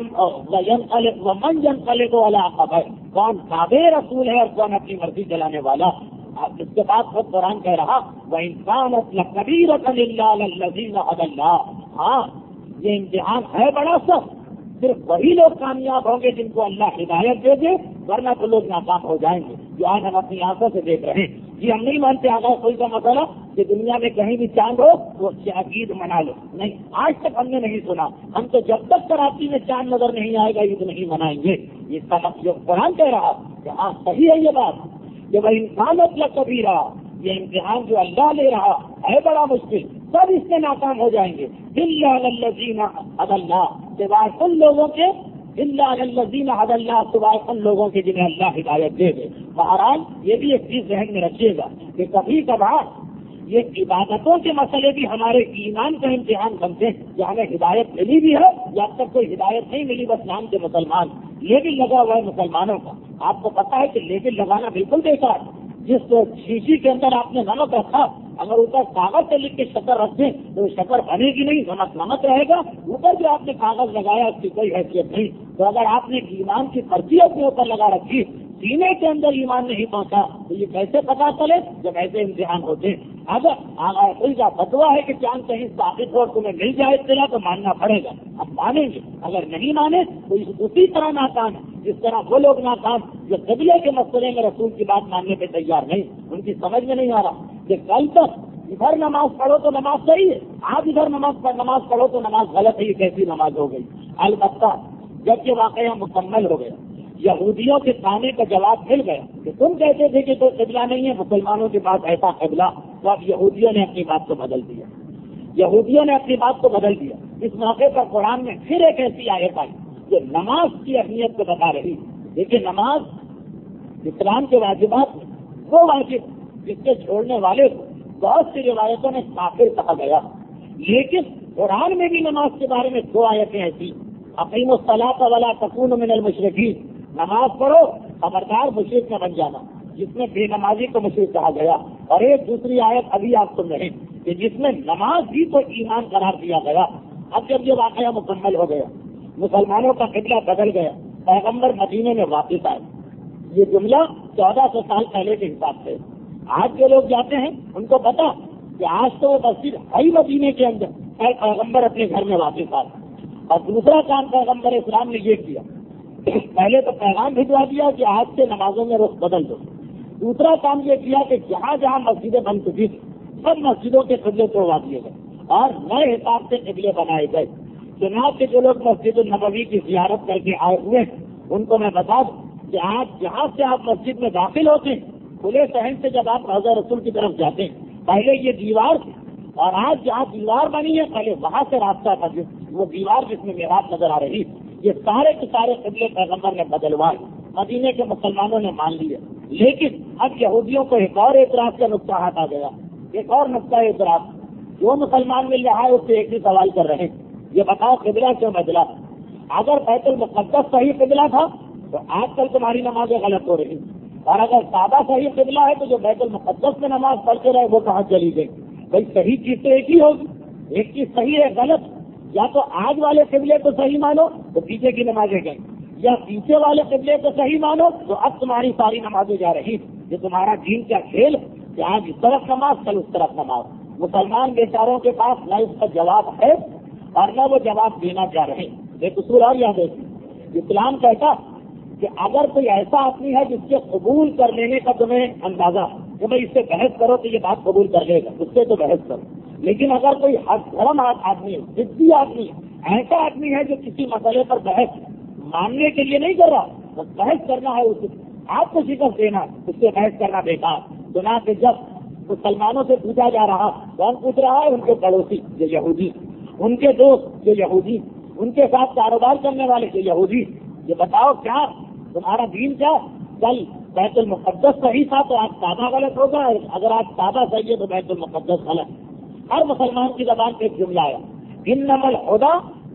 ومن ينقلب على عقبيه، کون تابع رسول ہے اور کون اپنی مرضی چلانے والا۔ اس کے بعد خود قرآن کہہ رہا وَإِن كَانَتْ لَكَبِيرَةً إِلَّا عَلَى الَّذِينَ هَدَى اللَّهُ، ہاں یہ امتحان ہے بڑا سخت، صرف وہی لوگ کامیاب ہوں گے جن کو اللہ ہدایت دے دے، ورنہ تو لوگ ناکام ہو جائیں گے، جو آج ہم اپنی آنکھوں سے دیکھ رہے ہیں۔ یہ ہم نہیں مانتے آگاہ کوئی کا مسئلہ کہ دنیا میں کہیں بھی چاند ہو وہ عید منا لو، نہیں، آج تک ہم نے نہیں سنا۔ ہم تو جب تک کراچی میں چاند نظر نہیں آئے گا عید نہیں منائیں گے۔ یہ سبق جو قرآن کہہ رہا کہ ہاں صحیح ہے یہ بات کہ وہ انسان اطلاق کبھی رہا، یہ امتحان جو اللہ لے رہا ہے بڑا مشکل، سب اس سے ناکام ہو جائیں گے۔ الا الذین هدی اللہ، سوائے ان لوگوں کے، الا الذین هدی اللہ، سوائے ان لوگوں کے جنہیں اللہ ہدایت دے دے۔ بہرحال یہ بھی ایک چیز ذہن میں رکھیے گا کہ کبھی کبھار یہ عبادتوں کے مسئلے بھی ہمارے ایمان کا امتحان بنتے ہیں کہ ہمیں ہدایت ملی بھی ہے یا اب تک کوئی ہدایت نہیں ملی، بس نام کے مسلمان، لیبل لگا ہوا ہے مسلمانوں کا۔ آپ کو پتا ہے کہ لیبل لگانا بالکل بیکار، جس شیشی کے اندر آپ نے نمک رکھا اگر اوپر کاغذ سے لکھ کے شکر رکھ دیں تو وہ شکر بنے گی نہیں، نمک نمک رہے گا، اوپر جو آپ نے کاغذ لگایا اس کی کوئی حیثیت نہیں۔ تو اگر آپ نے ایمان کی پرچی اپنے اوپر لگا رکھی، سینے کے اندر ایمان نہیں پہنچا تو یہ کیسے پتا چلے جب ایسے امتحان ہوتے ہیں۔ اگر کوئی کا فتوا ہے کہ چاند کہیں ثابت ہو تمہیں مل جائے اطلاع تو ماننا پڑے گا، اب مانیں گے، اگر نہیں مانے تو اسی طرح ناکام ہے جس طرح وہ لوگ ناکام جو قبلے کے مسئلے میں رسول کی بات ماننے پہ تیار نہیں، ان کی سمجھ میں نہیں آ رہا کہ کل تک ادھر نماز پڑھو تو نماز صحیح ہے، آج ادھر نماز پڑھو تو نماز غلط ہے، یہ کیسی نماز ہو گئی؟ البتہ جب یہ واقعہ مکمل ہو گیا، یہودیوں کے کھانے کا جواب مل گیا کہ تم کہتے تھے کہ کوئی قبلہ نہیں ہے مسلمانوں کے پاس ایسا قبلہ، تو اب یہودیوں نے اپنی بات کو بدل دیا، یہودیوں نے اپنی بات کو بدل دیا۔ اس موقع پر قرآن میں پھر ایک ایسی آیت آئی جو نماز کی اہمیت کو بتا رہی۔ دیکھیے نماز اسلام کے واجبات میں وہ واجب جس کے چھوڑنے والے کو بہت سی روایتوں میں کافر کہا گیا، لیکن قرآن میں بھی نماز کے بارے میں دو آیتیں ایسی، اقیموا الصلاۃ ولا تکونوا من المشرکین، نماز پڑھو خبردار مشرک نہ بن جانا، جس میں بے نمازی کو مشرک کہا گیا، اور ایک دوسری آیت ابھی آپ سن رہے ہیں کہ جس میں نماز بھی کو ایمان قرار دیا گیا۔ اب جب یہ واقعہ مکمل ہو گیا، مسلمانوں کا قبلہ بدل گیا، پیغمبر مدینے میں واپس آئے، یہ جملہ 1400 سال پہلے کے حساب سے۔ آج جو لوگ جاتے ہیں ان کو پتا کہ آج تو وہ مسجد ہے مدینے کے اندر، پیغمبر اپنے گھر میں واپس آئے۔ اور دوسرا کام پیغمبر اسلام نے یہ کیا، پہلے تو پیغام بھجوا دیا کہ آج سے نمازوں میں رخ بدل دو، دوسرا کام یہ کیا کہ جہاں جہاں مسجدیں بن چکی تھی سب مسجدوں کے قبلے توڑوا دیے گئے اور نئے حساب سے قبلے بنائے گئے۔ جناب کے جو لوگ مسجد النبوی کی زیارت کر کے آئے ہوئے ان کو میں بتا دوں کہ آج جہاں سے آپ مسجد میں داخل ہوتے ہیں، کھلے صحن سے جب آپ روضہ رسول کی طرف جاتے ہیں، پہلے یہ دیوار تھی اور آج جہاں دیوار بنی ہے پہلے وہاں سے راستہ تھا، وہ دیوار جس میں محراب نظر آ رہی، یہ سارے کے سارے قبلے پیغمبر نے بدلوائے، مدینے کے مسلمانوں نے مان لیے۔ لیکن اب یہودیوں کو ایک اور اعتراض کا نقطہ ہاتھ آ گیا، ایک اور نقطہ اعتراض، جو مسلمان مل رہا ہے اس سے ایک ہی سوال کر رہے ہیں، یہ بتاؤ قبلہ کیوں بدلا؟ اگر بیت المقدس صحیح قبلہ تھا تو آج کل تمہاری نمازیں غلط ہو رہی، اور اگر کعبہ صحیح قبلہ ہے تو جو بیت المقدس میں نماز پڑھتے رہے وہ کہاں چلی گئی؟ بھائی صحیح چیز تو ایک ہی ہوگی، ایک چیز صحیح ہے غلط، یا تو آج والے قبلے کو صحیح مانو تو پیچھے کی نمازیں گئیں، یا پیچھے والے قبلے کو صحیح مانو تو اب تمہاری ساری نمازیں جا رہی۔ یہ تمہارا دین کا کھیل کہ آج اس طرف نماز کل اس طرف نماز۔ مسلمان بیچاروں کے پاس نہ اس کا جواب ہے اور نہ وہ جواب دینا چاہ رہے ہیں۔ ایک اصول اور یاد رکھیں، اسلام کہتا کہ اگر کوئی ایسا آدمی ہے جس کے قبول کر لینے کا تمہیں اندازہ کہ بھائی اس سے بحث کرو تو یہ بات قبول کر لے گا، اس سے تو بحث کرو، لیکن اگر کوئی حرم آدمی ہے، ضدی آدمی ہے، ایسا آدمی ہے جو کسی مسئلے پر بحث ماننے کے لیے نہیں کر رہا، بس بحث کرنا ہے، اس آپ کو شکست دینا، اس سے بحث کرنا بیکار۔ چنانچہ جب مسلمانوں سے پوچھا جا رہا، کون پوچھ رہا ہے؟ ان کے پڑوسی جو یہودی، ان کے دوست جو یہودی، ان کے ساتھ کاروبار کرنے والے جو یہودی، یہ بتاؤ کیا تمہارا دین کیا؟ کل بیت المقدس صحیح تھا تو آج کعبہ غلط ہوگا، اگر آج کعبہ صحیح ہے تو بیت المقدس غلط۔ ہر مسلمان کی زبان پہ ایک جملہ آیا، انما الہدی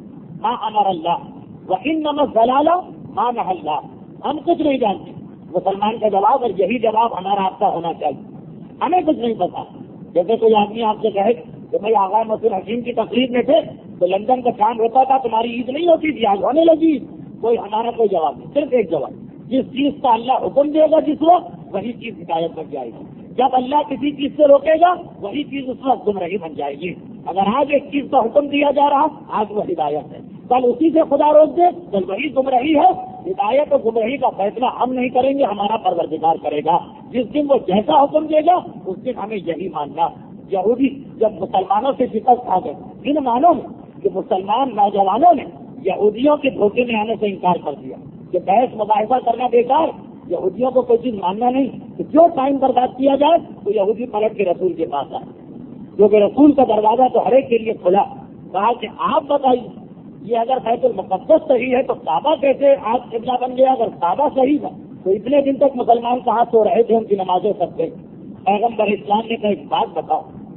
ما امر اللہ وانما الضلال ما نهى اللہ. ہم کچھ نہیں جانتے. مسلمان کا جواب، اور یہی جواب ہمارا آپ کا ہونا چاہیے. ہمیں کچھ نہیں پتا. جیسے کوئی آدمی آپ سے کہے کہ بھائی آغا نصیر حکیم کی تقریر میں تھے تو لندن کا چاند ہوتا تھا، تمہاری عید نہیں ہوتی تھی، آج ہونے لگی. ہمارا کوئی جواب نہیں، صرف ایک جواب: جس چیز کا اللہ حکم دے گا جس وقت، وہی چیز ہدایت بن جائے گی. جب اللہ کسی چیز سے روکے گا وہی چیز اس وقت گمراہی بن جائے گی. اگر آج ایک چیز کا حکم دیا جا رہا، آج وہ ہدایت ہے. کل اسی سے خدا روک دے، کل وہی گمراہی ہے. ہدایت اور گمراہی کا فیصلہ ہم نہیں کریں گے، ہمارا پروردگار کرے گا. جس دن وہ جیسا حکم دے گا اس دن ہمیں یہی ماننا. یہودی جب مسلمانوں سے شکست کھا گئے، ان مانوں میں کہ مسلمان نوجوانوں نے یہودیوں کے دھوکے میں آنے سے انکار کر دیا کہ بحث مباحثہ کرنا بیکار، یہودیوں کو کوئی چیز ماننا نہیں، کہ جو ٹائم برباد کیا جائے تو یہودی پلٹ کے رسول کے پاس آئے، کیونکہ رسول کا دروازہ تو ہر ایک کے لیے کھلا. کہا کہ آپ بتائیے یہ اگر بیت المقدس صحیح ہے تو کعبہ کیسے آج قبلہ بن گیا؟ اگر کعبہ صحیح تھا تو اتنے دن تک مسلمان کہاں سو رہے تھے، ان کی نمازیں سب گئی. پیغمبر اسلام نے کہا ایک بات بتاؤ،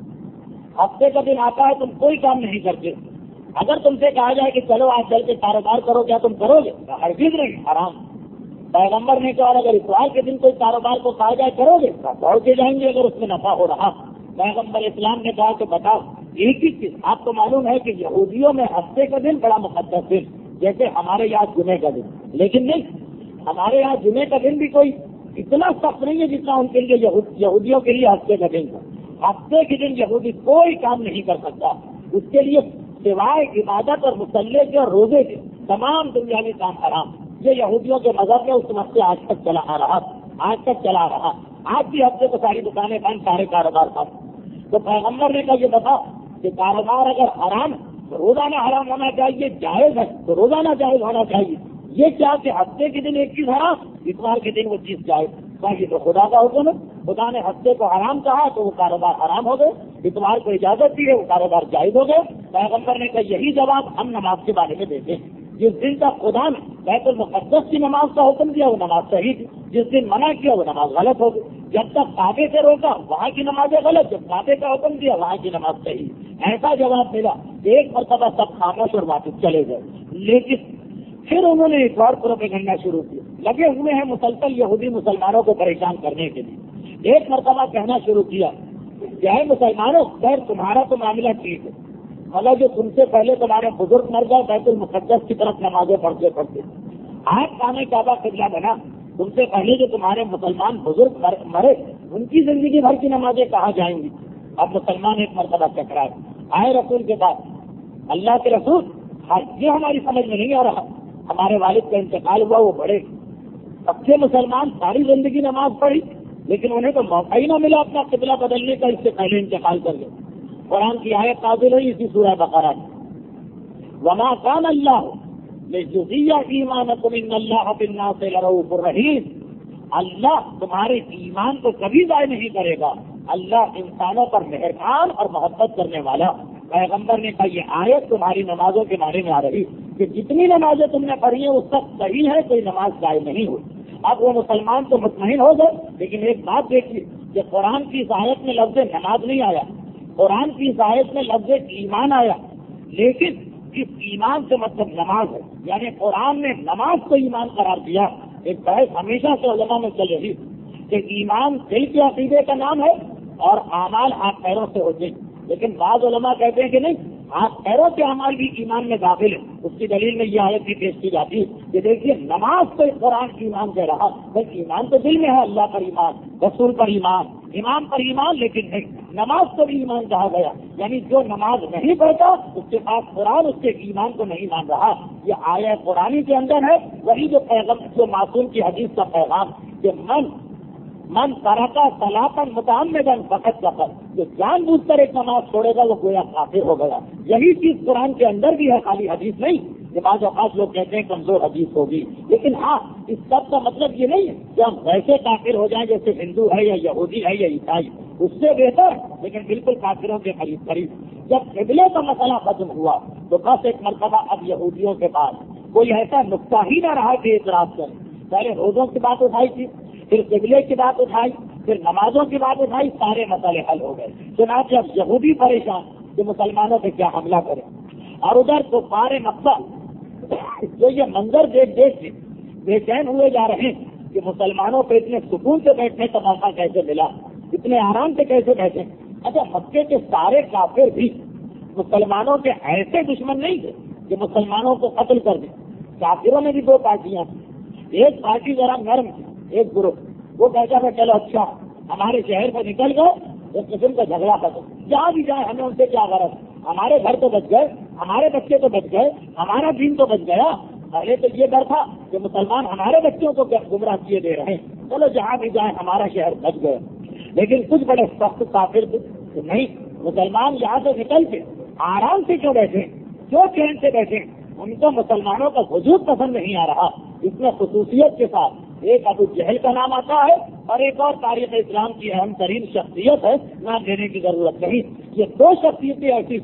ہفتے کا دن آتا ہے تم کوئی کام نہیں کرتے، اگر تم سے کہا جائے کہ چلو آج چل کے کاروبار کرو، کیا تم کرو گے؟ ہرگز نہیں، حرام. پیغمبر نے کہا اگر اتوار کے دن کوئی کاروبار کو کہا جائے کرو گے؟ دوڑ کے جائیں گے اگر اس میں نفع ہو رہا. پیغمبر اسلام نے کہا کہ بتاؤ ایک ہی چیز، آپ کو معلوم ہے کہ یہودیوں میں ہفتے کا دن بڑا مقدس دن، جیسے ہمارے یہاں جمعے کا دن، لیکن نہیں، ہمارے یہاں جمعے کا دن بھی کوئی اتنا سخت نہیں ہے جتنا ان کے لیے یہودیوں کے لیے ہفتے کا دن ہے. ہفتے کے دن یہودی کوئی کام نہیں کر سکتا، اس کے لیے سوائے عبادت اور مصلے کے اور روزے کے تمام دنیاوی کام حرام. یہ یہودیوں کے مذہب میں اس وقت سے آج تک چلا آ رہا، آج تک چلا رہا. آج بھی ہفتے کو ساری دکانیں بند، سارے کاروبار بند. تو پیغمبر نے کہا یہ بتا کہ کاروبار اگر حرام تو روزانہ حرام ہونا چاہیے، جائز ہے تو روزانہ جائز ہونا چاہیے. یہ کیا کہ ہفتے کے دن ایک چیز حرام، اتوار کے دن وہ چیز جائز. یہ تو خدا کا حکم ہے، خدا نے ہفتے کو حرام کہا تو وہ کاروبار حرام ہو گئے، اتوار کو اجازت دی ہے وہ کاروبار جائز ہو گئے. پیغمبر نے کہا یہی جواب ہم نماز کے بارے میں دیتے ہیں. جس دن تک خدا نے بیت المقدس کی نماز کا حکم دیا وہ نماز صحیح تھی، جس دن منع کیا وہ نماز غلط ہو گئی. جب تک کعبے سے روکا وہاں کی نمازیں غلط، جب کعبے کا حکم دیا وہاں کی نماز صحیح. ایسا جواب ملا، ایک مرتبہ سب خاموش اور واپس چلے گئے. لیکن پھر انہوں نے ایک اور پروپیگنڈا شروع کیا، لگے ہوئے ہیں مسلسل یہودی مسلمانوں کو پریشان کرنے کے لیے. ایک مرتبہ کہنا شروع کیا کہ اے مسلمانوں، خیر تمہارا تو معاملہ ٹھیک ہے، مگر جو تم سے پہلے تمہارے بزرگ مر گئے بیت المقدس کی طرف نمازیں پڑھتے پڑھتے، آج خانہ کعبہ قبلہ بنا، تم سے پہلے جو تمہارے مسلمان بزرگ مرے ان کی زندگی بھر کی نمازیں کہاں جائیں گی؟ اب مسلمان ایک مرتبہ ٹکرائے، آئے رسول کے پاس، اللہ کے رسول یہ ہماری سمجھ میں نہیں آ رہا، ہمارے والد کا انتقال ہوا، وہ بڑے اچھے مسلمان، ساری زندگی نماز پڑھی، لیکن انہیں تو موقع ہی نہ ملا اپنا قبلہ بدلنے کا، اس سے پہلے انتقال کر گئے. قرآن کی آیت نازل ہوئی اسی سورہ بقرہ میں، وما كان اللہ ليضيع ایمانکم ان اللہ بالناس لرؤوف رحیم. اللہ تمہارے ایمان کو کبھی ضائع نہیں کرے گا، اللہ انسانوں پر مہربان اور محبت کرنے والا. پیغمبر نے کہا یہ آیت تمہاری نمازوں کے بارے میں آ رہی کہ جتنی نمازیں تم نے پڑھی ہیں اس تک صحیح ہے، کوئی نماز ضائع نہیں ہوئی. اب وہ مسلمان تو مطمئن ہو گئے، لیکن ایک بات دیکھیے کہ قرآن کی اس آیت میں لفظ نماز نہیں آیا، قرآن کی اس آیت میں لفظ ایمان آیا، لیکن اس ایمان سے مطلب نماز ہے، یعنی قرآن نے نماز کو ایمان قرار دیا. ایک بحث ہمیشہ سے علماء میں چل رہی کہ ایمان دل کے عقیدے کا نام ہے اور اعمال ہاتھ پیروں سے ہوتے ہیں، لیکن بعض علماء کہتے ہیں کہ نہیں، ہاتھ پیروں کے اعمال بھی ایمان میں داخل ہے. اس کی دلیل میں یہ آیت بھی پیش کی جاتی ہے کہ دیکھیے نماز کو قرآن کی ایمان کہہ رہا، بس ایمان تو دل میں ہے، اللہ پر ایمان، رسول پر ایمان، امام پر ایمان، لیکن نہیں، نماز کو بھی ایمان کہا گیا. یعنی جو نماز نہیں پڑھتا اس کے پاس قرآن اس کے ایمان کو نہیں مان رہا. یہ آیت قرآن کے اندر ہے، وہی جو پیغام جو معصوم کی حدیث کا پیغام کہ من ترک صلاۃ متعمدا فقد کفر، جو جان بوجھ کر ایک نماز چھوڑے گا وہ گویا کافر ہو گیا. یہی چیز قرآن کے اندر بھی ہے، خالی حدیث نہیں. کہ بعض اوقات لوگ کہتے ہیں کمزور حدیث ہوگی، لیکن ہاں اس سب کا مطلب یہ نہیں ہے کہ ہم ویسے کافر ہو جائیں جیسے ہندو ہے یا یہودی ہے یا عیسائی، اس سے بہتر، لیکن بالکل کافروں کے قریب قریب. جب قبلے کا مسئلہ ختم ہوا تو بس ایک مرتبہ اب یہودیوں کے پاس کوئی ایسا نقطہ ہی نہ رہا کہ اعتراض کریں. پہلے روزوں کی بات اٹھائی تھی، پھر قبلے کی بات اٹھائی، پھر نمازوں کی بات اٹھائی، سارے مسئلے حل ہو گئے. چنانچہ اب یہودی پریشان کہ مسلمانوں پہ کیا حملہ کریں. اور ادھر تو پارے مکہ جو یہ منظر دیکھ دیکھ کے بے چین ہوئے جا رہے ہیں کہ مسلمانوں کو اتنے سکون سے بیٹھنے کا موقع کیسے ملا، اتنے آرام سے کیسے بیٹھے. اچھا مکے کے سارے کافر بھی مسلمانوں کے ایسے دشمن نہیں تھے کہ مسلمانوں کو قتل کر دیں. کافروں میں بھی دو پارٹیاں تھیں. ایک پارٹی ذرا نرم، ایک گروہ وہ کہتا ہے چلو اچھا ہمارے شہر سے نکل گئے، ایک قسم کا جھگڑا ختم، جہاں بھی جائے ہمیں ان سے کیا غرض، ہمارے گھر تو بچ گئے، ہمارے بچے تو بچ گئے، ہمارا دین تو بچ گیا. پہلے تو یہ ڈر تھا کہ مسلمان ہمارے بچوں کو گمراہ کیے دے رہے ہیں، چلو جہاں بھی جائے ہمارا شہر بچ گئے. لیکن کچھ بڑے سخت کافر تھے کہ نہیں، مسلمان یہاں سے نکل کے آرام سے کیوں بیٹھے، کیوں چین سے بیٹھے، ان کو مسلمانوں کا وجود پسند نہیں آ رہا. اس میں خصوصیت کے ساتھ ایک ابو جہل کا نام آتا ہے اور ایک اور تاریخ اسلام کی اہم ترین شخصیت ہے، نام دینے کی ضرورت نہیں. یہ دو شخصیتیں ایسی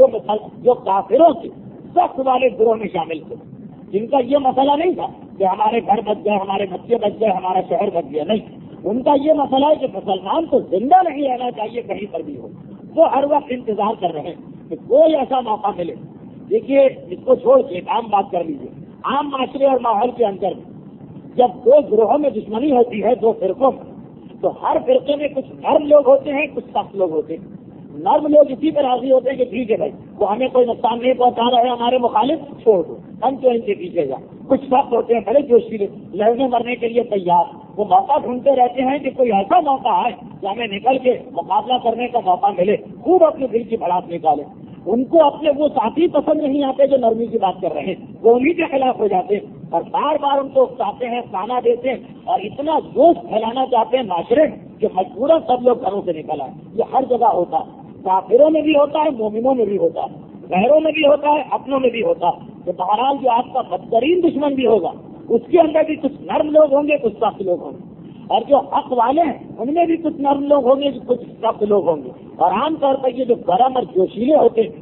جو کافروں کے سخت والے گروہ میں شامل تھے، جن کا یہ مسئلہ نہیں تھا کہ ہمارے گھر بچ گئے، ہمارے بچے بچ گئے، ہمارا شہر بچ گیا. نہیں، ان کا یہ مسئلہ ہے کہ مسلمان تو زندہ نہیں رہنا چاہیے کہیں پر بھی ہو. وہ ہر وقت انتظار کر رہے ہیں کہ کوئی ایسا موقع ملے. دیکھیے اس کو چھوڑ کے ایک عام بات کر لیجیے. عام معاشرے اور ماحول کے اندر جب دو گروہوں میں دشمنی ہوتی ہے، دو فرقوں میں، تو ہر فرقے میں کچھ نرم لوگ ہوتے ہیں، کچھ سخت لوگ ہوتے ہیں. نرم لوگ اسی پر راضی ہوتے ہیں کہ ٹھیک ہے بھائی وہ ہمیں کوئی نقصان نہیں پہنچا رہے، ہمارے مخالف چھوڑ دو، ہم تو ان کے پیچھے جا. کچھ سخت ہوتے ہیں بڑے جوشیلے، لڑنے مرنے کے لیے تیار، وہ موقع ڈھونڈتے رہتے ہیں کہ کوئی ایسا موقع آئے کہ ہمیں نکل کے مقابلہ کرنے کا موقع ملے، خوب اپنے دل کی بھڑاس نکالے. ان کو اپنے وہ ساتھی پسند نہیں آتے جو نرمی کی بات کر رہے ہیں، وہ انہیں کے خلاف ہو جاتے ہیں اور بار بار ان کو اکساتے ہیں، تانا دیتے ہیں اور اتنا جوش پھیلانا چاہتے ہیں معاشرے کہ مجبوراً سب لوگ گھروں سے نکل آئے. یہ ہر جگہ ہوتا ہے، کافروں میں بھی ہوتا ہے، مومنوں میں بھی ہوتا ہے، غیروں میں بھی ہوتا ہے، اپنوں میں بھی ہوتا ہے. تو بہرحال جو آپ کا بدترین دشمن بھی ہوگا اس کے اندر بھی کچھ نرم لوگ ہوں گے، کچھ سخت لوگ ہوں گے، اور جو حق والے ہیں ان میں بھی کچھ نرم لوگ ہوں گے، کچھ سخت لوگ ہوں گے. اور عام طور پر یہ جو گرم اور جوشیلے ہوتے ہیں،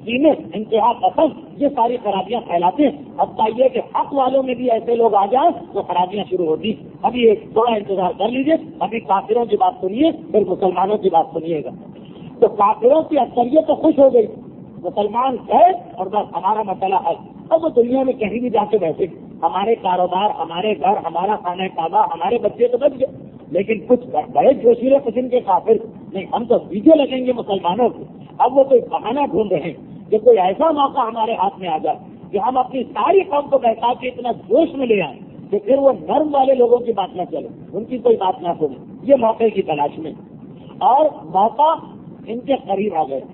انتہا پسند، یہ ساری خرابیاں پھیلاتے ہیں. اب چاہیے کہ حق والوں میں بھی ایسے لوگ آ جائیں تو خرابیاں شروع ہوتی. ابھی ایک تھوڑا انتظار کر لیجیے، ابھی کافروں کی بات سنیے پھر مسلمانوں کی بات سنیے گا. تو کافروں کی اکثریت تو خوش ہو گئی، مسلمان گئے اور بس ہمارا مسئلہ ہے. اب وہ دنیا میں کہیں بھی جا کے بیٹھے، ہمارے کاروبار، ہمارے گھر، ہمارا خانہ کعبہ، ہمارے بچے تو بچ گئے. لیکن کچھ بڑے جوشیلے قسم کے کافر نہیں، ہم تو پیچھے لگیں گے مسلمانوں کو. اب وہ کوئی بہانہ ڈھونڈ رہے ہیں کہ کوئی ایسا موقع ہمارے ہاتھ میں آ جائے کہ ہم اپنی ساری قوم کو بیٹھا کے اتنا جوش میں لے آئیں کہ پھر وہ نرم والے لوگوں کی بات نہ چلے، ان کی کوئی بات نہ سنیں. یہ موقع کی تلاش میں، اور موقع ان کے قریب آ گئے.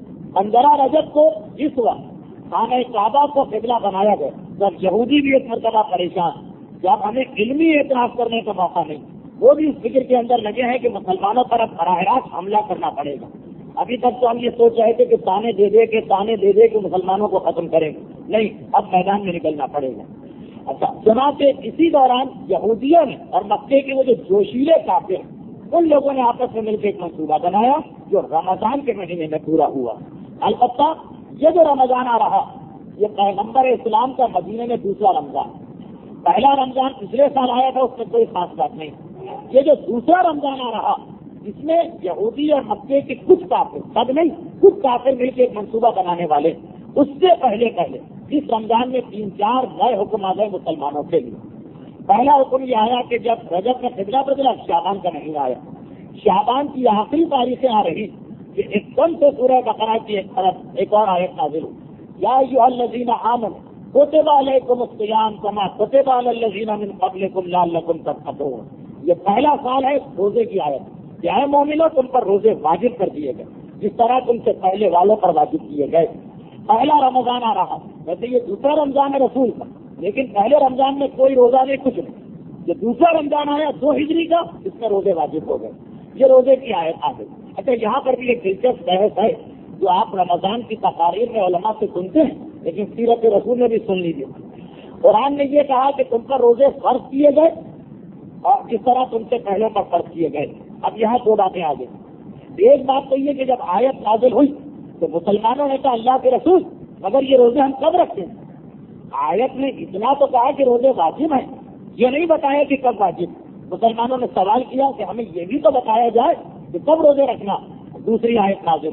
15 رجب کو اس وقت خانہ کعبہ کو قبلہ بنایا گیا جب یہودی بھی ایک مرتبہ پریشان، جب ہمیں علمی اعتراض کرنے کا موقع نہیں، وہ بھی اس فکر کے اندر لگے ہیں کہ مسلمانوں پر اب براہ راست حملہ کرنا پڑے گا. ابھی تک تو ہم یہ سوچ رہے تھے کہ تانے دے دے کے مسلمانوں کو ختم کریں گے، نہیں، اب میدان میں نکلنا پڑے گا. اچھا، چنانچہ اسی دوران یہودیوں نے اور مکے کے وہ جو جوشیلے کافر، ان لوگوں نے آپس میں مل کے ایک منصوبہ بنایا جو رمضان کے مہینے میں پورا ہوا. البتہ یہ جو رمضان آ رہا، یہ پیغمبر اسلام کا مدینے میں دوسرا رمضان. پہلا رمضان پچھلے سال آیا تھا، اس میں کوئی خاص بات نہیں. یہ جو دوسرا رمضان آ رہا، اس میں یہودی اور مکے کے کچھ کافر، سب نہیں، کچھ کافر مل کے ایک منصوبہ بنانے والے. اس سے پہلے اس رمضان میں 3-4 نئے حکم آ گئے مسلمانوں کے لیے. پہلا حکم یہ آیا کہ جب رجب کا قبلہ بدلا، شعبان کا مہینہ آیا، شعبان کی آخری تاریخیں آ رہی کہ ایک دم سے سورہ بقرہ کی ایک اور آیت نازل ہوئی، یا ایھا الذین آمنوا کتب علیکم الصیام کما کتب علی الذین من قبلکم لعلکم تتقون. یہ پہلا سال ہے روزے کی آیت کہ اے مومنو تم پر روزے واجب کر دیے گئے جس طرح تم سے پہلے والوں پر واجب کیے گئے. پہلا رمضان آ رہا، ویسے یہ دوسرا رمضان ہے رسول کا، لیکن پہلے رمضان میں کوئی روزہ نہیں، کچھ نہیں. یہ دوسرا رمضان آیا 2 ہجری کا، اس میں روزے واجب ہو گئے. یہ روزے کی آیت آ گئی. اچھا، یہاں پر بھی ایک دلچسپ بحث ہے جو آپ رمضان کی تقاریر میں علماء سے سنتے ہیں، لیکن سیرت رسول میں بھی سن لیجیے. قرآن نے یہ کہا کہ تم پر روزے فرض کیے گئے اور جس طرح تم سے پہلے پر فرض کیے گئے. اب یہاں 2 باتیں آ گئی. ایک بات تو یہ کہ جب آیت نازل ہوئی تو مسلمانوں نے کہا اللہ کے رسول مگر یہ روزے ہم کب رکھتے ہیں؟ آیت نے اتنا تو کہا کہ روزے واجب ہیں، یہ نہیں بتایا کہ کب واجب. مسلمانوں نے سوال کیا کہ ہمیں یہ بھی تو بتایا جائے کہ کب روزے رکھنا. دوسری آیت نازل ہوئی،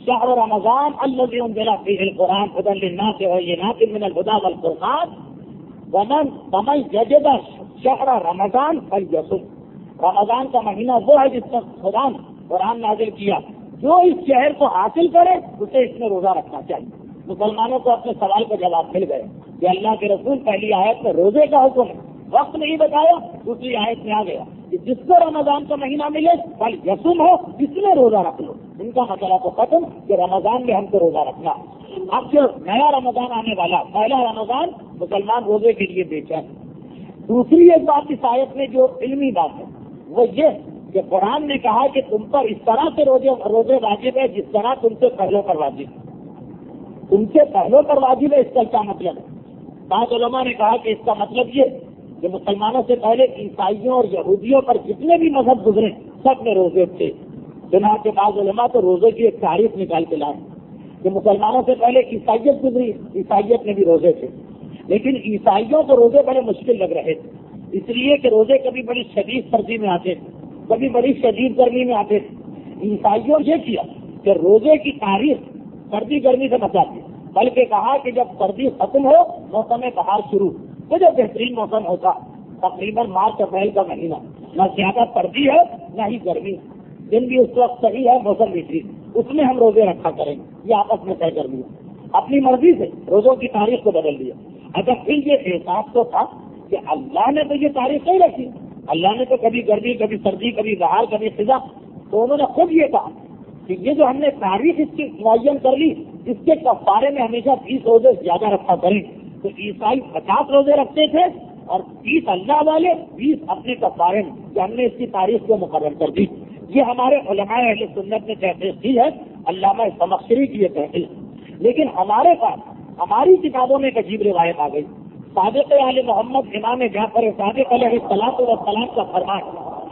شهر رمضان الذي انزل فيه القرآن هدى للناس وبينات من الهدى والفرقان ومن وجد شهر رمضان فليصم. رمضان کا مہینہ وہ ہے جس میں خدا نے قرآن نازل کیا. جو اس شہر کو حاصل کرے اسے اس میں روزہ رکھنا چاہیے. مسلمانوں کو اپنے سوال کا جواب مل گئے کہ اللہ کے رسول پہلی آیت میں روزے کا حکم ہے, وقت نہیں بتایا, دوسری آیت میں آ گیا کہ جس کو رمضان کا مہینہ ملے کل یسم ہو, اس میں روزہ رکھ لو. ان کا مسئلہ تو ختم کہ رمضان میں ہم کو روزہ رکھنا. اب جو نیا رمضان آنے والا, پہلا رمضان مسلمان روزے کے لیے بے چین. دوسری ایک بات اس آیت میں جو علمی بات ہے وہ یہ کہ قرآن نے کہا کہ تم پر اس طرح سے روزے واجب ہے جس طرح تم سے پہلوں پر واجب ہے. تم سے پہلوں پر واجب ہے, اس کا کیا مطلب ہے؟ بعض علماء نے کہا کہ اس کا مطلب یہ کہ مسلمانوں سے پہلے عیسائیوں اور یہودیوں پر جتنے بھی مذہب گزرے سب میں روزے تھے. چنانچہ بعض علماء تو روزے کی ایک تاریخ نکال کے لائے کہ مسلمانوں سے پہلے عیسائیت گزری, عیسائیت میں بھی روزے تھے, لیکن عیسائیوں کو روزے بڑے مشکل لگ رہے تھے, اس لیے کہ روزے کبھی بڑی شدید سردی میں آتے تھے, کبھی بڑی شدید گرمی میں آتے تھے. عیسائیوں یہ کیا کہ روزے کی تاریخ سردی گرمی سے بچا دی, بلکہ کہا کہ جب سردی ختم ہو موسم بہار شروع, تو جو بہترین موسم ہوتا تقریباً مارچ اپریل کا مہینہ, نہ زیادہ سردی ہے نہ ہی گرمی, دن بھی اس وقت صحیح ہے, موسم بھی ٹھیک, اس میں ہم روزے رکھا کریں گے. یہ آپس میں طے کر لیا, اپنی مرضی سے روزوں کی تاریخ کو بدل دیا. اچھا پھر یہ احساس تو تھا کہ اللہ نے تو یہ تاریخ نہیں رکھی, اللہ نے تو کبھی گرمی کبھی سردی کبھی بہار کبھی خزاں, تو انہوں نے خود یہ کہا کہ یہ جو ہم نے تاریخ اس کی معین کر لی اس کے کفارے میں ہمیشہ 20 روزے زیادہ رکھا کریں. تو عیسائی 50 روزے رکھتے تھے اور 20 اللہ والے 20 اپنے کفارے میں, کہ ہم نے اس کی تاریخ کو مقرر کر دی. یہ ہمارے علماء اہل سنت نے تحقیق کی ہے, علامہ زمخشری کی یہ تحقیق. لیکن ہمارے پاس ہماری کتابوں میں ایک عجیب روایت آ گئی. صادق آل محمد امام جعفر صادق علیہ الصلوۃ والسلام کا فرمان,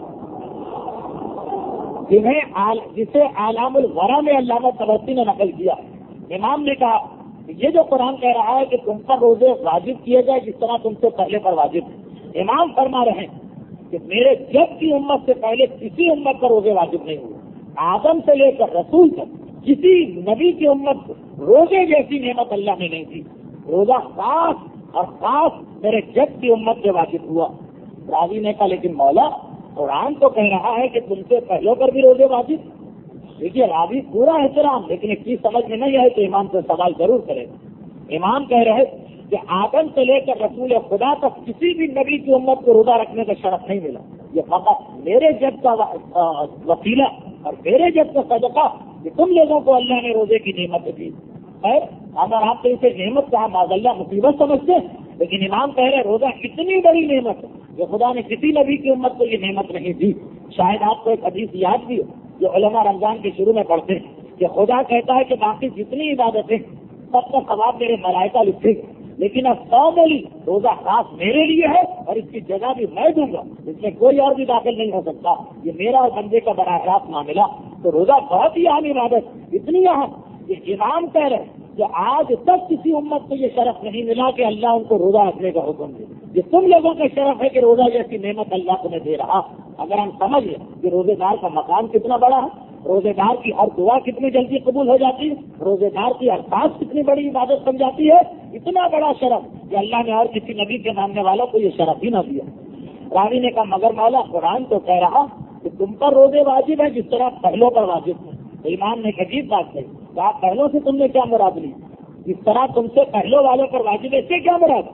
جسے اعلام الورا میں علامہ طبرسی نے نقل کیا. امام نے کہا یہ جو قرآن کہہ رہا ہے کہ تم پر روزے واجب کیے جائے جس طرح تم سے پہلے پر واجب, امام فرما رہے ہیں کہ میرے جب کی امت سے پہلے کسی امت پر روزے واجب نہیں ہوئے. آدم سے لے کر رسول تک کسی نبی کی امت کو روزے جیسی نعمت اللہ نے نہیں دی. روزہ خاص اور خاص میرے جب کی امت سے واجب ہوا. راوی نے کہا لیکن مولا قرآن تو کہہ رہا ہے کہ تم سے پہلوں پر بھی روزے واجب. دیکھیے راوی پورا احترام, لیکن ایک چیز سمجھ میں نہیں آئے تو امام سے سوال ضرور کرے. امام کہہ رہے کہ آدم سے لے کر رسول خدا تک کسی بھی نبی کی امت کو روزہ رکھنے کا شرف نہیں ملا. یہ فقط میرے جب کا وسیلہ اور میرے جب کا صدقہ کہ تم لوگوں کو اللہ نے روزے کی نعمت دی ہے. ہم اور آپ تو اسے نعمت کہا, معاذ اللہ مصیبت سمجھتے ہیں, لیکن امام کہہ رہے روزہ اتنی بڑی نعمت ہے کہ خدا نے کسی نبی کی امت کو یہ نعمت نہیں دی. شاید آپ کو ایک حدیث یاد بھی ہو جو علماء رمضان کے شروع میں پڑھتے ہیں کہ خدا کہتا ہے کہ باقی جتنی عبادتیں سب کا ثواب میرے ملائکہ لکھیں گے, لیکن اب 100 میری روزہ خاص میرے لیے ہے اور اس کی جگہ بھی میں دوں گا, اس میں کوئی اور بھی داخل نہیں ہو سکتا. یہ میرا اور بندے کا براہ راست معاملہ. تو روزہ بہت ہی اہم عبادت, اتنی اہم کہ امام کہہ رہے کہ آج تک کسی امت کو یہ شرف نہیں ملا کہ اللہ ان کو روزہ رکھنے کا حکم دے. یہ تم لوگوں کا شرف ہے کہ روزہ جیسی نعمت اللہ تمہیں دے رہا. اگر ہم سمجھ لیں کہ روزے دار کا مقام کتنا بڑا ہے, روزے دار کی ہر دعا کتنی جلدی قبول ہو جاتی ہے, روزے دار کی ہر سانس کتنی بڑی عبادت بن جاتی ہے, اتنا بڑا شرف کہ اللہ نے اور کسی نبی کے ماننے والوں کو یہ شرف ہی نہ دیا. راوی نے کہا مگر مولا قرآن تو کہہ رہا کہ تم پر روزے واجب ہے جس طرح پہلوں پر واجب ہے. تو امام نے ایک عجیب بات کہی, کہا پہلوں سے تم نے کیا مراد لی, جس طرح تم سے پہلوں والوں پر واجب ہے اس سے کیا مراد؟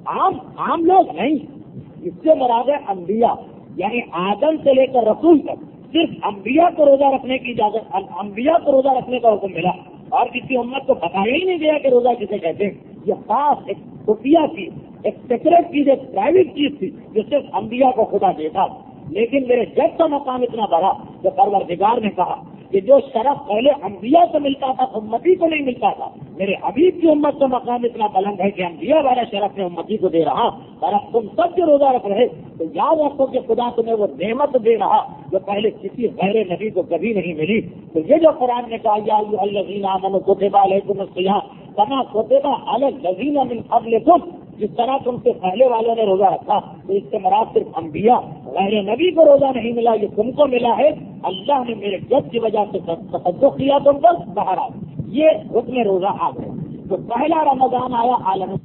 عام لوگ نہیں, اس سے مراد ہے انبیاء, یعنی آدم سے لے کر رسول تک صرف انبیاء کو روزہ رکھنے کی اجازت, انبیاء کو روزہ رکھنے کا حکم ملا اور کسی امت کو بتایا ہی نہیں گیا کہ روزہ کسے کہتے ہیں. یہ خاص ایک خفیہ چیز, ایک سیکریٹ چیز, ایک پرائیویٹ چیز تھی جو صرف انبیاء کو خدا دیتا. لیکن میرے جب کا مقام اتنا بڑا کہ پروردگار نے کہا کہ جو شرف پہلے انبیاء کو ملتا تھا امتی کو نہیں ملتا تھا, میرے حبیب کی امت کا مقام اتنا بلند ہے کہ انبیاء والا شرف میں امتی کو دے رہا. اور اب تم سب جو روزہ رکھ رہے تو یاد رکھو کہ خدا تمہیں وہ نعمت دے رہا جو پہلے کسی غیر نبی کو کبھی نہیں ملی. تو یہ جو قرآن نے کہا یا ایھا الذین آمنوا کتب علیکم الصیام کما کتب علی الذین من قبلکم, جس طرح تم سے پہلے والوں نے روزہ رکھا, تو اس سے مراد صرف انبیاء غیر نبی کو روزہ نہیں ملا, یہ تم کو ملا ہے اللہ نے میرے جب کی وجہ سے تصدق کیا تم بس باہر آؤ. یہ حکم روزہ آ گئے. تو پہلا رمضان آیا عالم.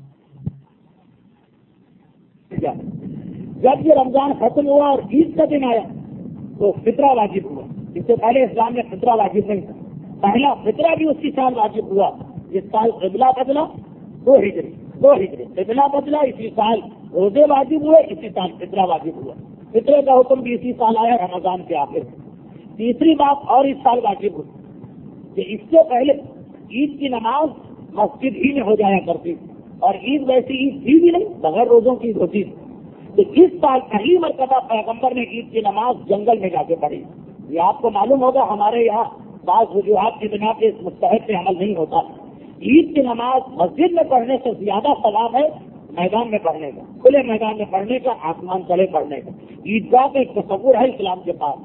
جب یہ رمضان ختم ہوا اور عید کا دن آیا تو فطرہ واجب ہوا. اس سے پہلے اسلام میں فطرہ واجب نہیں تھا. پہلا فطرہ بھی اسی سال واجب ہوا جس سال قبلہ بدلا 2 ہجری قبلہ بدلا اسی سال روزے واجب ہوئے, اسی سال فطرہ واجب ہوا. فطرے کا حکم بھی اسی سال آیا رمضان کے آخر. تیسری بات اور اس سال واجب ہوئی کہ اس سے پہلے عید کی نماز مسجد ہی میں ہو جایا کرتی اور عید ویسی عید تھی بھی نہیں, بغیر روزوں کی ہوتی. تو اس سال پہلی مرتبہ پیغمبر نے عید کی نماز جنگل میں جا کے پڑھی. یہ آپ کو معلوم ہوگا ہمارے یہاں بعض وجوہات کی بنا پہ اس مستحب پہ عمل نہیں ہوتا. عید کی نماز مسجد میں پڑھنے سے زیادہ ثواب ہے میدان میں پڑھنے کا, کھلے میدان میں پڑھنے کا, آسمان تلے پڑھنے کا. عیدگاہ کا ایک تصور ہے اسلام کے پاس.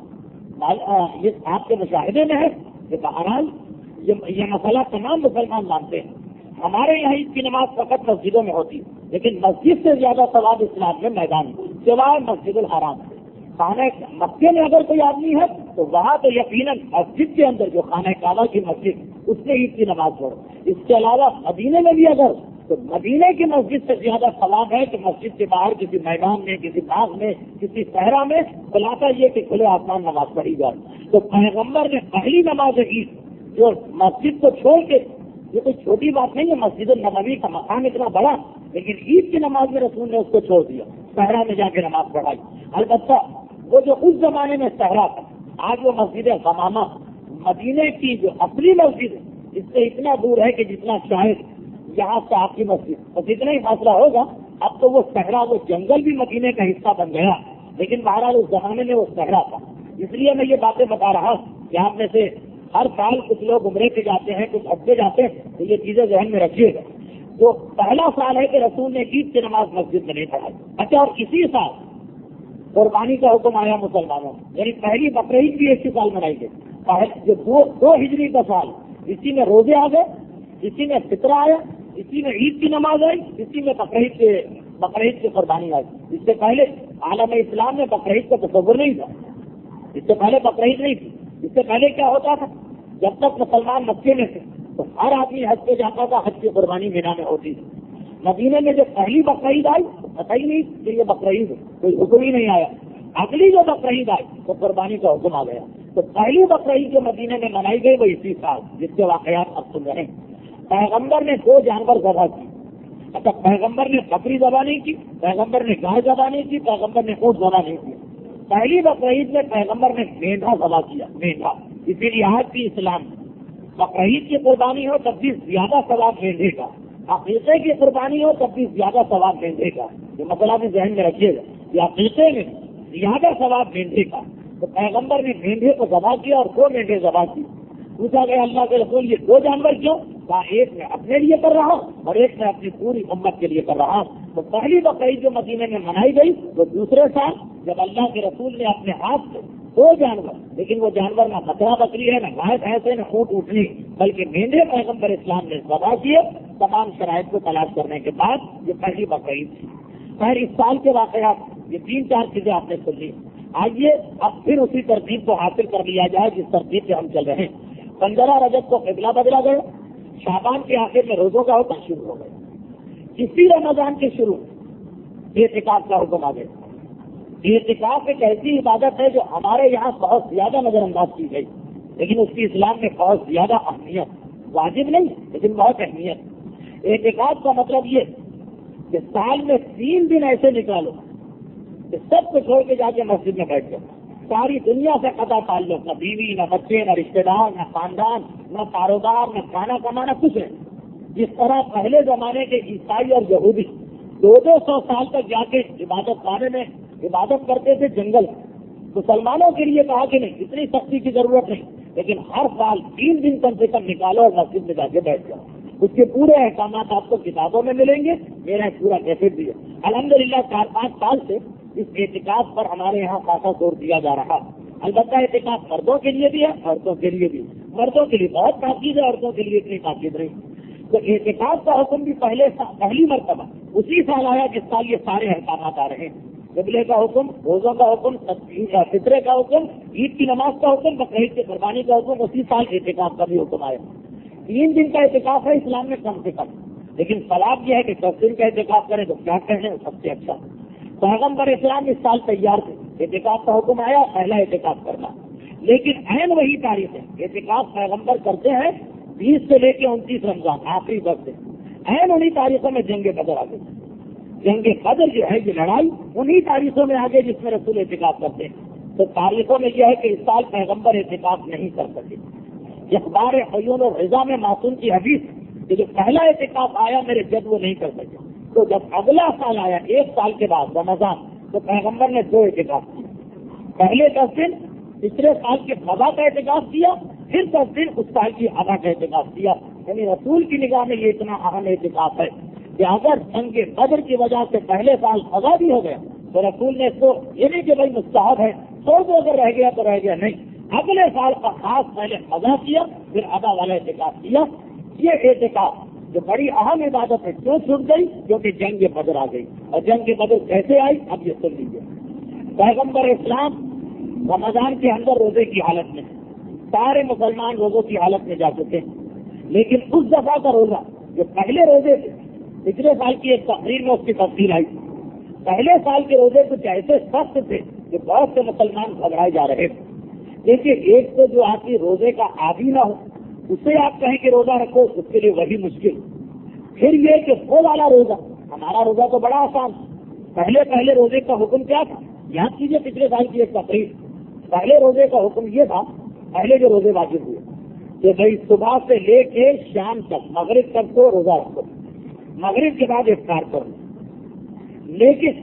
یہ آپ کے مشاہدے میں ہے کہ بہرحال یہ مسئلہ تمام مسلمان مانتے ہیں. ہمارے یہاں عید کی نماز فقط مسجدوں میں ہوتی ہے, لیکن مسجد سے زیادہ ثواب اسلام میں میدان سوائے مسجد الحرام. خانہ مکے میں اگر کوئی آدمی ہے تو وہاں تو یقیناً مسجد کے اندر جو خانہ کعبہ کی مسجد اس میں عید کی نماز پڑھو. اس کے علاوہ مدینے میں بھی اگر تو مدینے کی مسجد سے زیادہ ثواب ہے کہ مسجد کے باہر کسی میدان میں, کسی باغ میں, کسی صحرا میں خلاصہ یہ کہ کھلے آسمان نماز پڑھی جائے. تو پیغمبر نے پہلی نماز عید جو مسجد کو چھوڑ کے, یہ کوئی چھوٹی بات نہیں ہے, مسجد النبوی کا مقام اتنا بڑا, لیکن عید کی نماز میں رسول نے اس کو چھوڑ دیا, صحرا میں جا کے نماز پڑھائی. البتہ وہ جو اس زمانے میں صحرا تھا, آج وہ مسجد غمامہ مدینے کی جو اصلی مسجد ہے اس سے اتنا دور ہے کہ جتنا شاید یہاں سے آپ کی مسجد اور جتنا ہی فاصلہ ہوگا. اب تو وہ صحرا, وہ جنگل بھی مدینے کا حصہ بن گیا, لیکن بہرحال اس زمانے میں وہ صحرا تھا. اس لیے میں یہ باتیں بتا رہا ہوں کہ آپ میں سے ہر سال کچھ لوگ عمرے پہ جاتے ہیں, کچھ حج جاتے ہیں, تو یہ چیزیں ذہن میں رکھیے گا. تو پہلا سال ہے کہ رسول نے عید کی نماز مسجد میں نہیں پڑھائی. اچھا, اور اسی سال قربانی کا حکم آیا مسلمانوں, یعنی پہلی بقرعید بھی اسی سال منائی گئی. جو 2 ہجری کا سال, اسی میں روزے آ گئے, اسی میں فطرہ آیا, اسی میں عید کی نماز آئی, اسی میں بقرعید کی قربانی آئی. اس سے پہلے عالم اسلام میں بقرعید کا تصور نہیں تھا. اس سے پہلے بقرعید نہیں تھی. اس سے پہلے کیا ہوتا تھا, جب تک مسلمان مکے میں تھے تو ہر آدمی حج پہ جاتا تھا, حج کی قربانی مینا میں ہوتی تھی. مدینے میں جب پہلی بقرعید آئی پتہ ہی نہیں کہ یہ بقرعید ہے, کوئی حکم ہی نہیں آیا. اگلی جو بقرعید آئی تو قربانی کا حکم آ گیا. تو پہلی بقرعید جو مدینے میں منائی گئی وہ اسی سال, جس کے واقعات اب سن رہے ہیں. پیغمبر نے 2 جانور ذبح کی. اچھا, پیغمبر نے بکری ذبح نہیں کی, پیغمبر نے گائے ذبح نہیں کی, پیغمبر نے اونٹ ذبح نہیں کی. پہلی بقرعید میں پیغمبر نے مینڈھا ذبح کیا, مینڈھا. اسی لیے آج بھی اسلام بقرعید کی قربانی ہو تب بھی زیادہ ثواب مینڈھے کا, عقیقے کی قربانی ہو تب بھی زیادہ ثواب مینڈھے کا. یہ مسئلہ بھی ذہن میں رکھیے گا کہ عقیقے میں زیادہ ثواب مینڈھے کا. تو پیغمبر نے مینڈھے کو ذبح کیا اور 2 مینڈھے ذبح کی. پوچھا گیا اللہ کے رسول یہ 2 جانور کیوں؟ کہا ایک میں اپنے لیے کر رہا ہوں اور ایک میں اپنی پوری امت کے لیے کر رہا ہوں. تو پہلی بقرعید جو مدینے میں منائی گئی وہ دوسرے سال جب اللہ کے رسول نے اپنے ہاتھ سے 2 جانور, لیکن وہ جانور نہ بکرا بکری ہے, نہ گائے بھینس ہے, نہ اونٹ اونٹنی, بلکہ مینڈھے پیغمبر اسلام نے ذبح کیے تمام شرائط کو تلاش کرنے کے بعد. یہ پہلی بقرعید تھی. خیر, اس سال کے واقعات یہ 3-4 چیزیں آپ نے سن لی. آئیے اب پھر اسی ترتیب کو حاصل کر لیا جائے جس ترتیب سے ہم چل رہے ہیں. 15 رجب کو قبلہ بدلا گیا, شعبان کے آخر میں روزوں کا حکم شروع ہو گیا. اسی رمضان کے شروع اعتکاف کا حکم آ گیا. اعتکاف ایک ایسی عبادت ہے جو ہمارے یہاں بہت زیادہ نظر انداز کی گئی, لیکن اس کی اسلام میں بہت زیادہ اہمیت, واجب نہیں لیکن بہت اہمیت. اعتکاف کا مطلب یہ کہ سال میں 3 دن ایسے نکالو کہ سب کو چھوڑ کے جا کے مسجد میں بیٹھ جاؤ. ساری دنیا سے قطع تعلق, نہ بیوی, نہ بچے, نہ رشتے دار, نہ خاندان, نہ کاروبار, نہ کھانا کمانا, کچھ نہیں. جس طرح پہلے زمانے کے عیسائی اور یہودی 200 سال تک جا کے عبادت خانے میں عبادت کرتے تھے جنگل. مسلمانوں کے لیے کہا کہ نہیں, اتنی سختی کی ضرورت نہیں, لیکن ہر سال 3 دن کم سے کم نکالو اور مسجد میں جا کے بیٹھ جاؤ. اس کے پورے احکامات آپ کو کتابوں میں ملیں گے, میرا پورا کیسٹ بھی ہے. الحمدللہ 4-5 سال سے اس اعتکاف پر ہمارے یہاں خاصا زور دیا جا رہا. البتہ اعتکاف مردوں کے لیے بھی ہے, عورتوں کے لیے بھی. مردوں کے لیے بہت تاکید ہے, عورتوں کے لیے اتنی تاکید نہیں. تو اعتکاف کا حکم بھی پہلی مرتبہ اسی سال آیا جس سال یہ سارے احکامات آ رہے ہیں. قبلے کا حکم، روزوں کا حکم، فطرے کا حکم، عید کی نماز کا حکم، بقرعید کی قربانی کا حکم، اسی سال اعتکاف کا بھی حکم آیا. 3 دن کا اعتکاف ہے اسلام میں کم سے کم، لیکن سواب یہ ہے کہ 10 دن کا اعتکاف کریں تو کیا کہنے سب سے اچھا. پیغمبر اسلام اس سال تیار تھے، اعتکاف کا حکم آیا، پہلا اعتکاف کرنا، لیکن عین وہی تاریخ ہے. اعتکاف پیغمبر کرتے ہیں 20 سے لے کے 29 رمضان، آخری 10 دن. عین انہی تاریخوں میں جنگ بدر آگے. جنگ بدر جو ہے یہ لڑائی انہی تاریخوں میں آگے جس میں رسول اعتکاف کرتے ہیں. تو تاریخوں میں یہ ہے کہ اس سال پیغمبر اعتکاف نہیں کر سکے. اخبار عیون و رضا میں معصوم کی حدیث کہ جو پہلا اعتکاف آیا میرے جد وہ نہیں کر سکے. تو جب اگلا سال آیا 1 سال کے بعد رمضان، تو پیغمبر نے 2 اعتکاف کیے. پہلے 10 دن پچھلے سال کے قضا کا اعتکاف کیا، پھر 10 دن اس سال کی ادا کا اعتکاف کیا. یعنی رسول کی نگاہ میں یہ اتنا اہم اعتکاف ہے کہ اگر جنگ بدر کی وجہ سے پہلے سال قضا بھی ہو گیا تو رسول نے اس کو یہ نہیں کہ بھائی مستحب ہے چھوڑ دو، اگر رہ گیا تو رہ گیا، نہیں، اگلے سال کا خاص پہلے قضا کیا پھر ادا والا اعتکاف کیا. یہ اعتکاف جو بڑی اہم عبادت ہے کیوں چھوٹ گئی؟ کیونکہ جنگ بدر آ گئی. اور جنگ بدر کیسے آئی اب یہ سن لیجیے. پیغمبر اسلام رمضان کے اندر روزے کی حالت میں، سارے مسلمان روزوں کی حالت میں جا چکے ہیں، لیکن اس دفعہ کا روزہ جو پہلے روزے تھے، پچھلے سال کی ایک تقریر میں اس کی تفصیل آئی. پہلے سال کے روزے کچھ ایسے سخت تھے کہ بہت سے مسلمان گھبرائے جا رہے تھے. دیکھیے، ایک تو جو آپ کی روزے کا عادی نہ ہو اسے آپ کہیں کہ روزہ رکھو، اس کے لیے وہی مشکل. پھر یہ کہ وہ والا روزہ، ہمارا روزہ تو بڑا آسان. پہلے روزے کا حکم کیا تھا؟ یاد کیجیے پچھلے سال کی ایک تقریر. پہلے روزے کا حکم یہ تھا، پہلے جو روزے واجب ہوئے کہ بھائی صبح سے لے کے شام تک، مغرب تک کو روزہ رکھو، مغرب کے بعد افطار کرو. لیکن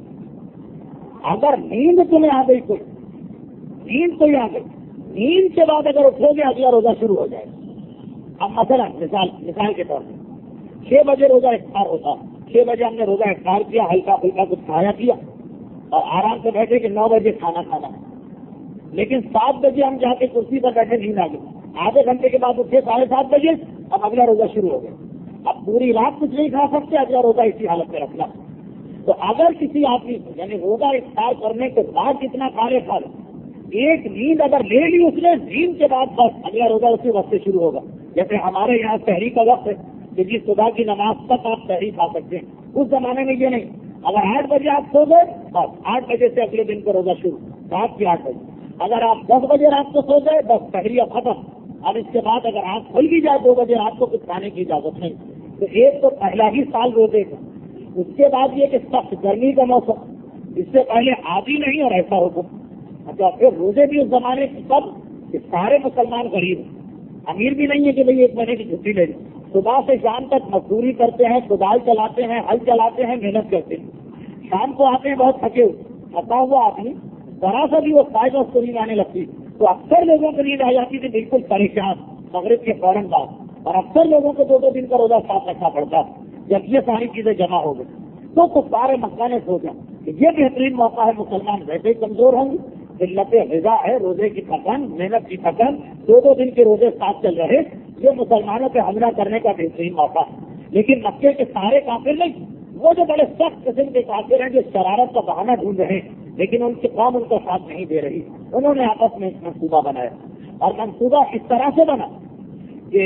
اگر نیند تمہیں آ گئی، کوئی نیند کوئی آ گئی، نیند کے بعد اگر اٹھو گے اگلا روزہ شروع ہو جائے گا. اب مثلا مثال کے طور پر 6 بجے روزہ افطار ہوتا، 6 بجے ہم نے روزہ افطار کیا، ہلکا پھلکا کچھ کھایا کیا اور آرام سے بیٹھے کہ 9 بجے کھانا کھانا. لیکن 7 بجے ہم جا کے کرسی پر بیٹھے، نیند آ گئی، آدھے گھنٹے کے بعد اٹھے 7:30 بجے، اب اگلا روزہ شروع ہو گیا. اب پوری رات کچھ نہیں کھا سکتے، اگلا روزہ اسی حالت میں رکھنا. تو اگر کسی آدمی یعنی روزہ افطار کرنے کے بعد کتنا کھا لے، ایک نیند اگر لے لی اس نے، نیند کے بعد بس اگلا روزہ اسی وقت سے شروع ہوگا. جیسے ہمارے یہاں سحری کا وقت ہے کہ جس صبح کی نماز تک آپ سحری کھا سکتے ہیں، اس زمانے میں یہ نہیں. اگر 8 بجے آپ سو گئے بس 8 بجے سے اگلے دن کا روزہ شروع، رات کے 8 بجے. اگر آپ 10 بجے رات کو سو گئے بس سحری اب ختم. اب اس کے بعد اگر آنکھ کھل بھی جائے 2 بجے رات کو کچھ کھانے کی اجازت نہیں. تو ایک تو پہلا ہی سال روزے کا. اس کے بعد یہ کہ سخت گرمی کا موسم، اس سے پہلے عادی نہیں اور ایسا حکم. اچھا، پھر روزے بھی اس زمانے کی سب کہ سارے مسلمان غریب ہیں، امیر بھی نہیں ہے کہ بھئی 1 مہینے کی چھٹی لے لیں. صبح سے شام تک مزدوری کرتے ہیں، کدال چلاتے ہیں، ہل چلاتے ہیں، محنت کرتے ہیں. شام کو آتے ہیں بہت تھکے ہوئے، تھکا ہوا آدمی ذرا سا بھی وہ فائدہ اس کو نیند آنے لگتی. تو اکثر لوگوں کو نیند آ جاتی تھی بالکل پریشان مغرب کے فوراً بعد. اور اکثر لوگوں کو 2 دن کا روزہ ساتھ رکھنا پڑتا. جب یہ ساری چیزیں جمع ہو گئی تو کفار مکہ نے سوچا کہ یہ بہترین موقع ہے، مسلمان ویسے ہی کمزور ہوں گے، قلت غذا ہے، روزے کی تھکن، محنت کی تھکن، 2 دن کے روزے ساتھ چل رہے، یہ مسلمانوں پہ حملہ کرنے کا بہترین موقع ہے. لیکن مکے کے سارے کافر نہیں، وہ جو بڑے سخت قسم کے کافر ہیں جو شرارت کا بہانہ ڈھونڈ رہے ہیں لیکن ان کی قوم ان کا ساتھ نہیں دے رہی، انہوں نے آپس میں ایک منصوبہ بنایا. اور منصوبہ اس طرح سے بنا کہ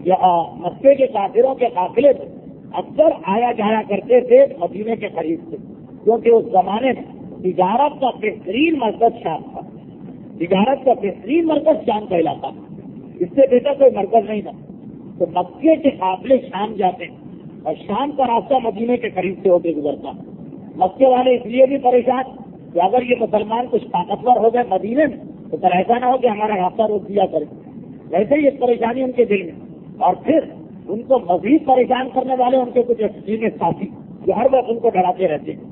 مکے کے کافروں کے قافلے سے اکثر آیا جایا کرتے تھے مدینے کے قریب سے، کیونکہ اس زمانے میں تجارت کا بہترین مرکز شام تھا. تجارت کا بہترین مرکز شام کا علاقہ تھا، اس سے بہتر کوئی مرکز نہیں تھا. تو مکے کے قافلے شام جاتے ہیں اور شام کا راستہ مدینے کے قریب سے ہوتے گزرتا. مکے والے اس لیے بھی پریشان کہ اگر یہ مسلمان کچھ طاقتور ہو گئے مدینے میں تو پھر ایسا نہ ہو کہ ہمارا راستہ روک دیا کرے. ویسے ہی ایک پریشانی ان کے دل میں، اور پھر ان کو مزید پریشان کرنے والے ان کے کچھ ایکسٹریمسٹ ساتھی جو ہر وقت ان کو ڈراتے رہتے ہیں.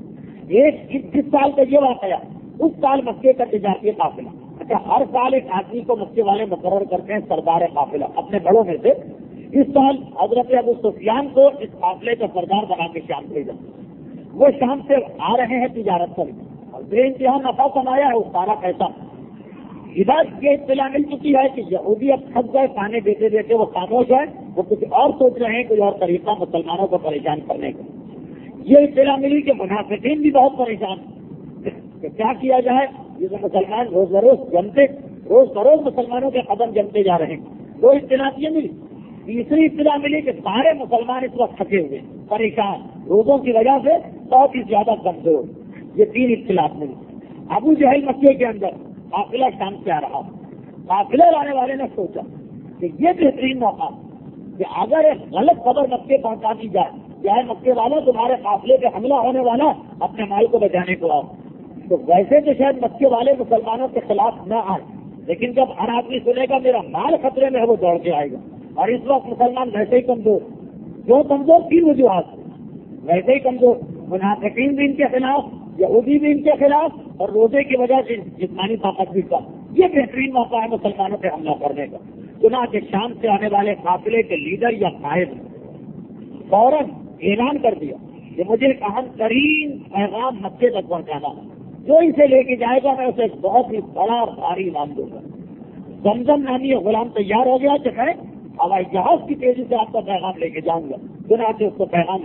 جس سال کا یہ واقعہ، اس سال مکے کا تجارتی قافلہ. اچھا، ہر سال ایک آدمی کو مکے والے مقرر کرتے ہیں سردار قافلہ اپنے بڑوں میں سے. اس سال حضرت ابو سفیان کو اس قافلے کا سردار بنا کے شام بھیجا. وہ شام سے آ رہے ہیں تجارت پر اور بے انتہا نفع کمایا ہے وہ سارا پیسہ. ادھر یہ اطلاع مل چکی ہے کہ یہودی اب تھک گئے، کھانے دیتے دیتے وہ خاموش ہے، وہ کچھ اور سوچ رہے ہیں، کوئی اور طریقہ مسلمانوں کو پریشان کرنے کا. یہ اطلاع ملی کہ منافقین بھی بہت پریشان. کہ کیا کیا جائے. یہ تو مسلمان روز بروز جمتے، روز بروز مسلمانوں کے قدم جمتے جا رہے ہیں. 2 اطلاعات یہ ملی. تیسری اطلاع ملی کہ سارے مسلمان اس وقت تھکے ہوئے، پریشان، روزوں کی وجہ سے بہت ہی زیادہ کمزور. یہ 3 اطلاعات ملی. ابو جہل مکے کے اندر قافلہ شام سے آ رہا. قافلے لانے والے نے سوچا کہ یہ بہترین موقع کہ اگر ایک غلط خبر مکے پہنچا دی جائے، چاہے مکے والوں تمہارے قافلے پہ حملہ ہونے والا، اپنے مال کو بچانے کو آؤ. تو ویسے تو شاید مکے والے مسلمانوں کے خلاف نہ آئے، لیکن جب ہر آدمی سنے گا میرا مال خطرے میں ہے، وہ دوڑ کے آئے گا. اور اس وقت مسلمان ویسے ہی کمزور، جو کمزور 3 وجوہات ویسے ہی کمزور. منافقین بھی ان کے خلاف، یہودی بھی ان کے خلاف، اور روزے کی وجہ سے جسمانی طاقت بھی کم. یہ بہترین موقع ہے مسلمانوں پہ حملہ کرنے کا. چنانچہ شام سے آنے والے قافلے کے لیڈر یا قائد فوراً اعلان کر دیا کہ مجھے ایک اہم ترین پیغام مکے تک پہنچانا ہے. جو اسے لے کے جائے گا میں اسے ایک بہت ہی بڑا اور بھاری انعام دوں گا. زمزم نامی غلام تیار ہو گیا کہ میں ہوائی جہاز کی تیزی سے آپ کا پیغام لے کے جاؤں گا. چنانچہ اس کو پیغام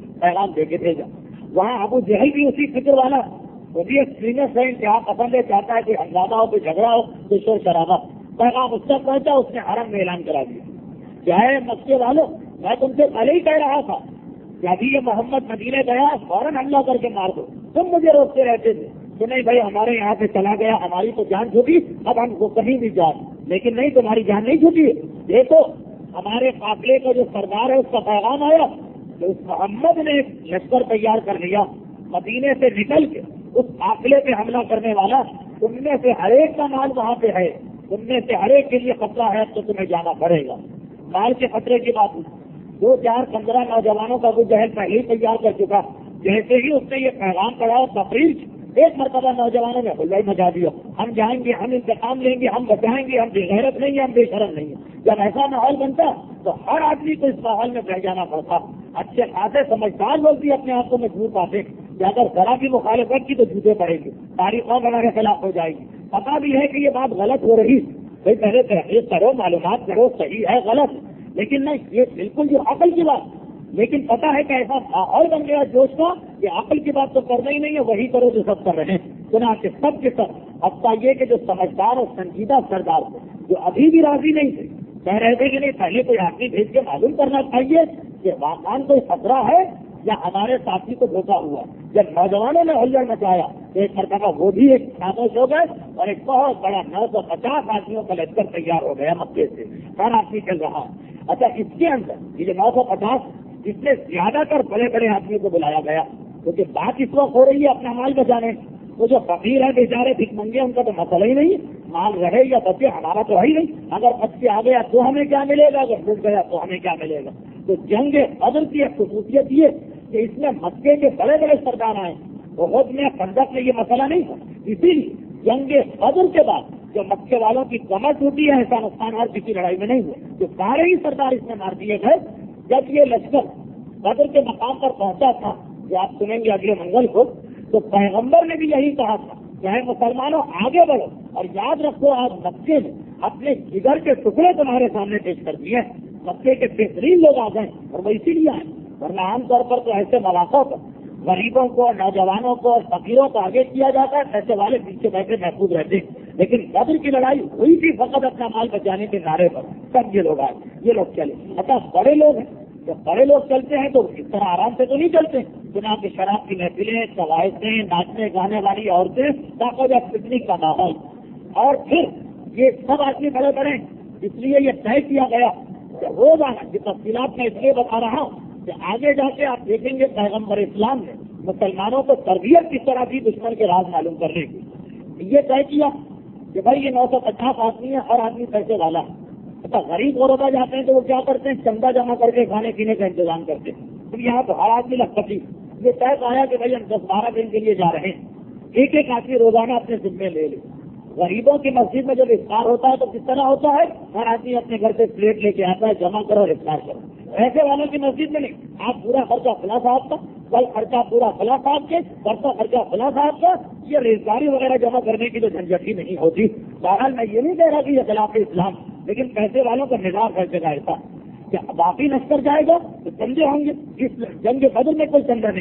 دے کے بھیجا. وہاں ابو جہل بھی اسی فکر والا، وہ بھی ایک سینئر سے انتہا پسند ہے، چاہتا ہے کہ ہنگامہ ہو، کوئی جھگڑا ہو، کوئی شور شرابہ. پیغام اس تک پہنچا، اس نے حرم میں اعلان کرا دیا. کیا ہے مکے والوں، میں تم سے پہلے ہی کہہ رہا تھا کہ ابھی یہ محمد مدینے گیا فوراً حملہ کر کے مار دو. تم مجھے روکتے رہتے تھے کہ نہیں بھائی ہمارے یہاں سے چلا گیا، ہماری تو جان چھوٹی، اب ہم کو کہیں بھی جائیں. لیکن نہیں، تمہاری جان نہیں چھوٹی. دیکھو ہمارے قافلے کا جو سردار ہے اس کا پیغام آیا کہ اس محمد نے ایک لشکر تیار کر لیا، مدینے سے نکل کے اس قافلے پہ حملہ کرنے والا. تم میں سے ہر ایک کا مال وہاں پہ ہے، تم میں سے ہر ایک کے لیے خطرہ ہے تو تمہیں جانا پڑے گا. مال کے خطرے کی بات 2 4 15 نوجوانوں کا ابو جہل پہلے ہی تیار کر چکا. جیسے ہی اس نے یہ پیغام پڑھا اور تقریر ایک مرتبہ نوجوانوں نے ہلّئی مچا دیا. ہم جائیں گے، ہم انتقام لیں گے، ہم بچائیں گے، ہم بے غیرت نہیں ہیں، ہم بے شرم نہیں ہیں. جب ایسا ماحول بنتا تو ہر آدمی کو اس ماحول میں بہ جانا پڑتا. اچھے خاصے سمجھدار لوگ بھی اپنے آپ کو مجبور پاتے کہ اگر ذرا بھی مخالفت کی تو جوتے پڑیں گے، ساری قوم ہمارے خلاف ہو جائے گی. پتا بھی ہے کہ یہ بات غلط ہو رہی، بھائی پہلے تحقیق کرو، معلومات کرو، صحیح ہے غلط، لیکن نہیں، یہ بالکل جو عقل کی بات. لیکن پتا ہے کہ ایسا ماحول بن گیا جوش کا کہ عقل کی بات تو کرنا ہی نہیں ہے، وہی کرو جو سب کر رہے ہیں. چنانچہ سب کے سب، حتیٰ یہ کہ جو سمجھدار اور سنجیدہ سردار تھے، جو ابھی بھی راضی نہیں تھے، کہہ رہے تھے کہ نہیں پہلے کوئی آدمی بھیج کے معلوم کرنا چاہیے کہ واقعہ کوئی خطرہ ہے یا ہمارے ساتھی کو دھوکا ہوا. جب نوجوانوں نے ہلچل مچایا تو ایک مرتبہ وہ بھی ایک خاموش ہو گئے اور ایک بہت بڑا 950 آدمیوں کا لشکر تیار ہو گیا مکے سے. ہر آدمی چل رہا. اچھا اس کے اندر یہ 950 جس سے زیادہ تر بڑے بڑے آدمیوں کو بلایا گیا، کیونکہ بات اس وقت ہو رہی ہے اپنا مال بچانے. وہ جو فقیر ہے بیچارے بھیک منگے، ان کا تو مسئلہ ہی نہیں، مال رہے یا بچے ہمارا تو ہے ہی نہیں. اگر بچے آ گیا تو ہمیں کیا ملے گا، اگر ڈوب گیا تو ہمیں کیا ملے گا. تو جنگ بدر کی ایک خصوصیت یہ کہ اس میں مکے کے بڑے بڑے سردار آئے. بہت میں خندق میں یہ مسئلہ نہیں تھا. اسی لیے جنگ بدر کے بعد جو مکے والوں کی کمر ٹوٹی ہے ایسا نقصان اور کسی لڑائی میں نہیں ہوا. جو سارے ہی سردار اس میں مار دیے گئے. جب یہ لشکر بدر کے مقام پر پہنچا تھا، جو آپ سنیں گے اگلے منگل کو، تو پیغمبر نے بھی یہی کہا تھا کہ اے مسلمانوں آگے بڑھو اور یاد رکھو آج مکے میں اپنے جگر کے ٹکڑے تمہارے سامنے پیش کر دیے. مکے کے بہترین لوگ آ گئے اور وہ اسی لیے آئے، ورنہ عام طور پر تو ایسے مواقع پر غریبوں کو اور نوجوانوں کو اور فقیروں کو آگے کیا جاتا ہے، پیسے والے پیچھے بیٹھے محفوظ رہتے ہیں. لیکن بدر کی لڑائی ہوئی تھی فقط اپنا مال بچانے کے نعرے پر. سب یہ لوگ آئے، یہ لوگ چلے. اچھا بڑے لوگ ہیں، جب بڑے لوگ چلتے ہیں تو اس طرح آرام سے تو نہیں چلتے. چنانچہ شراب کی محفلیں، قواعدیں، ناچنے گانے والی عورتیں، تاکہ پکنک کا ماحول. اور پھر یہ سب آدمی بڑے بڑے، اس لیے یہ طے کیا گیا کہ روزانہ یہ تفصیلات میں اس لیے بتا رہا ہوں کہ آگے جا کے آپ دیکھیں گے پیغمبر اسلام نے مسلمانوں کو تربیت کس طرح کی دشمن کے راز معلوم کرنے کی. یہ طے کیا کہ بھائی یہ 950 آدمی ہے، ہر آدمی پیسے والا ہے. اچھا غریب غربا جاتے ہیں تو وہ کیا کرتے ہیں، چندہ جمع کر کے کھانے پینے کا انتظام کرتے ہیں. پھر یہاں تو ہر آدمی لکھتی. یہ طے آیا کہ بھائی ہم 10-12 دن کے لیے جا رہے ہیں، ایک ایک آدمی روزانہ اپنے ذمے لے لے. غریبوں کی مسجد میں جب افطار ہوتا ہے تو کس طرح ہوتا ہے، ہر آدمی اپنے گھر سے پلیٹ لے کے آتا ہے، جمع کرو اور افطار کرو. ایسے والوں کی مسجد میں نہیں، آپ پورا خرچہ فلاں صاحب کا، کل خرچہ پورا فلاں صاحب کے، پرسوں خرچہ فلاں صاحب کا. یہ ریزگاری وغیرہ جمع کرنے کی تو جھنجھٹ ہی نہیں ہوتی. بہرحال میں یہ نہیں کہہ رہا کہ یہ خلاف اسلام، لیکن پیسے والوں کا نظام ہر جگہ ایسا کہ باقی لشکر جائے گا تو چندے ہوں گے. اس جنگ بدر میں کوئی چندہ نہیں ہوا.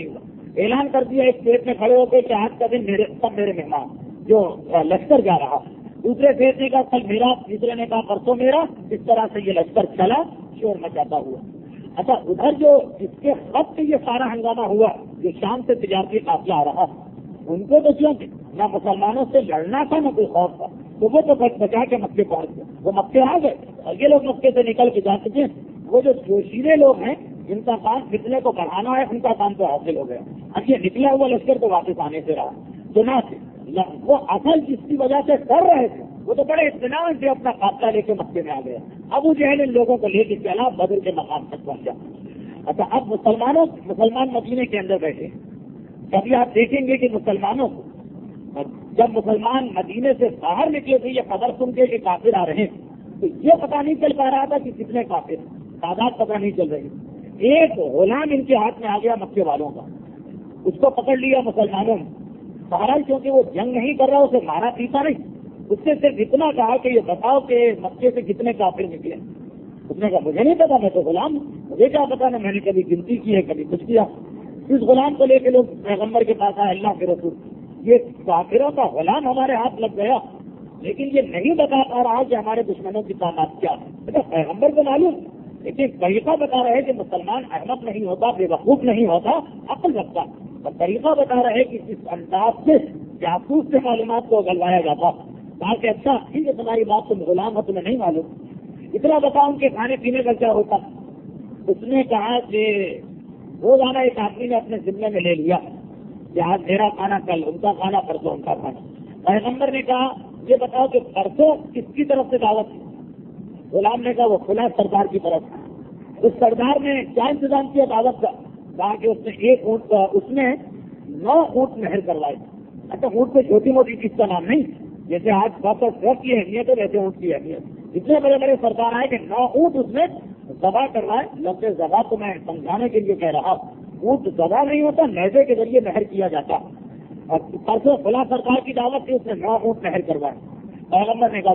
اعلان کر دیا ایک اسٹیٹ میں کھڑے ہو کے کہ آج کا دن سب میرے مہمان جو لشکر جا رہا، دوسرے اسٹیٹ نے کہا کل میرا، تیسرے نے کہا پرسوں میرا، اس طرح سے یہ لشکر چلا شور مچاتا ہوا۔ اچھا ادھر جو جس کے خط سے یہ سارا ہنگامہ ہوا، جو شام سے تجارتی قافلہ آ رہا، ان کو تو کیوں نہ مسلمانوں سے لڑنا تھا نہ کوئی خوف تھا، تو وہ تو بچا کے مکے پہنچ گئے، وہ مکے آ گئے اور یہ لوگ مکے سے نکل کے جا چکے۔ وہ جو جوشیلے لوگ ہیں جن کا کام فتنے کو بڑھانا ہے، ان کا کام تو حاصل ہو گیا۔ اب یہ نکلا ہوا لشکر تو واپس آنے سے رہا، سنا سے وہ اصل جس کی وجہ سے کر رہے تھے وہ تو بڑے اطمینان سے اپنا قافلہ لے کے مکے میں آ گیا۔ ابو جہل ان لوگوں کو لے کے چلا، بدر کے مقام تک پہنچا۔ اچھا اب مسلمان مدینے کے اندر بیٹھے، کبھی آپ دیکھیں گے کہ مسلمانوں کو جب مسلمان مدینے سے باہر نکلے تھے یہ خبر سن کے کہ کافر آ رہے ہیں، تو یہ پتہ نہیں چل پا رہا تھا کہ کتنے کافر، تعداد پتہ نہیں چل رہی۔ ایک غلام ان کے ہاتھ میں آ گیا مکے والوں کا، اس کو پکڑ لیا مسلمانوں نے۔ بہرحال کیونکہ وہ جنگ نہیں کر رہا، اسے مارا پیتا نہیں، اس سے صرف اتنا کہا کہ یہ بتاؤ کہ مکے سے کتنے کافر نکلے۔ اس نے کہا مجھے نہیں پتا، میں تو غلام ہوں، مجھے کیا پتا، نہ میں نے کبھی گنتی کی ہے کبھی کچھ کیا۔ اس غلام کو لے کے لوگ پیغمبر کے پاس آئے، اللہ کے رسول یہ کافروں کا غلام ہمارے ہاتھ لگ گیا، لیکن یہ نہیں بتا پا رہا کہ ہمارے دشمنوں کی تعداد کیا ہے۔ پیغمبر کو معلوم، لیکن طریقہ بتا رہے کہ مسلمان احمد نہیں ہوتا، بے وقوف نہیں ہوتا، عقل رکھتا، اور طریقہ بتا رہے کہ اس انداز سے جاسوس سے معلومات کو اگلوایا جاتا، تاکہ اچھا ٹھیک ہے تمہاری بات تم غلام ہو، تمہیں نہیں معلوم، اتنا بتاؤ ان کے کھانے پینے کا کیا ہوتا۔ اس نے کہا کہ روزانہ ایک آدمی نے اپنے ذمے میں لے لیا کہ آج میرا کھانا کل ان کا کھانا، پرسوں ان کا کھانا۔ پیغمبر نے کہا یہ بتاؤ کہ پرسوں کس کی طرف سے دعوت تھی؟ غلام نے کہا وہ فلاں سردار کی طرف۔ اس سردار نے کیا انتظام کیا دعوت کا؟ کہا کہ اس نے ایک اونٹ، اس نے 9 اونٹ مہر کروائے۔ اچھا اونٹ کو چھوٹی موٹی چیز کا نام نہیں، جیسے آج بس اور ٹرک کی اہمیت ہے ویسے اونٹ کی اہمیت۔ اتنے بڑے بڑے سردار آئے کہ 9 اونٹ اس نے ذبح کروائے۔ لفظ ذبح تو میں سمجھانے کے لیے کہہ رہا، اونٹ ذبح نہیں ہوتا، نیزے کے ذریعے مہر کیا جاتا۔ اور پرسوں فلاں سرکار کی دعوت تھی، اس نے 9 اونٹ مہر کروائے۔ پیغمبر نے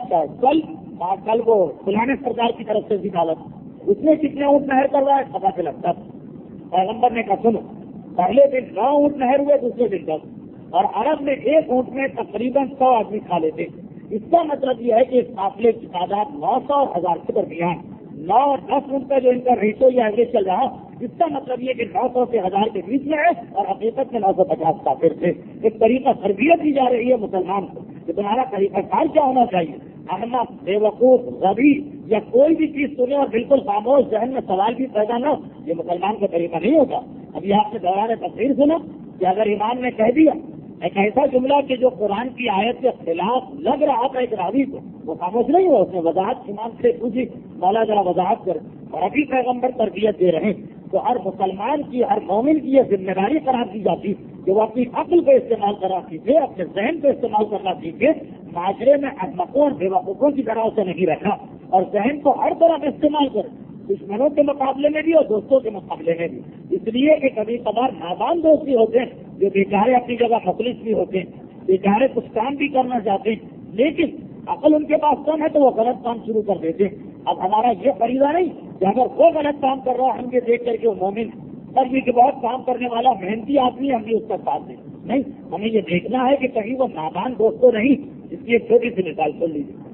کہا کل وہ فلانے سردار کی طرف سے بھی دعوت، اس نے کتنے اونٹ مہر کروائے پتا سے لگتا۔ پیغمبر نے کہا سنو، پہلے دن 9 اونٹ مہر ہوئے، دوسرے دن 10، اور عرب میں ایک اونٹ میں تقریباً 100 آدمی کھا لیتے۔ اس کا مطلب یہ ہے کہ اس قافلے کی تعداد 900 اور 1000 سے درمیان 9 اور 10 اونٹ کا جو ان کا ریشو یا ایوریج چل رہا، اس کا مطلب یہ کہ 900 سے 1000 کے بیچ میں ہے، اور حقیقت میں 950 کافر تھے۔ ایک طریقہ تربیت دی جا رہی ہے مسلمان کو کہ تمہارا طریقہ کار کیا ہونا چاہیے۔ احمد، بے وقوف، غبی یا کوئی بھی چیز سنے اور بالکل خاموش، ذہن میں سوال بھی پیدا نہ ہو، یہ مسلمان کا طریقہ نہیں ہوتا۔ ابھی آپ نے دوران تفسیر سنا کہ اگر امام نے کہہ دیا ایک ایسا جملہ کہ جو قرآن کی آیت کے خلاف لگ رہا تھا ایک راوی کو، وہ خاموش نہیں ہوا، اس نے وضاحت امام سے پوچھی، مولا ذرا وضاحت کر، اور ابھی پیغمبر تربیت دے رہے ہیں۔ تو ہر مسلمان کی، ہر مومن کی یہ ذمہ داری قرار دی جاتی کہ وہ اپنی عقل کو استعمال کرنا سیکھے، اپنے ذہن کو استعمال کرنا سیکھے، معاشرے میں احمقوں اور بے وقوفوں کی طرح سے نہیں رکھا، اور ذہن کو ہر طرح استعمال کرے، دشمنوں کے مقابلے میں بھی اور دوستوں کے مقابلے میں بھی۔ اس لیے کہ کبھی کبھار نادان دوست بھی ہوتے ہیں جو بیچارے اپنی جگہ مخلص بھی ہوتے ہیں، بیچارے کچھ کام بھی کرنا چاہتے ہیں، لیکن عقل ان کے پاس کم ہے تو وہ غلط کام شروع کر دیتے ہیں۔ اب ہمارا یہ فریضہ نہیں کہ اگر وہ غلط کام کر رہا ہے ہم یہ دیکھ کر کے وہ مومن اور یہ کہ بہت کام کرنے والا محنتی آدمی ہم بھی اس کا ساتھ دیں، نہیں، ہمیں یہ دیکھنا ہے کہ کہیں وہ نادان دوست تو نہیں۔ اس کی ایک چھوٹی سی مثال سن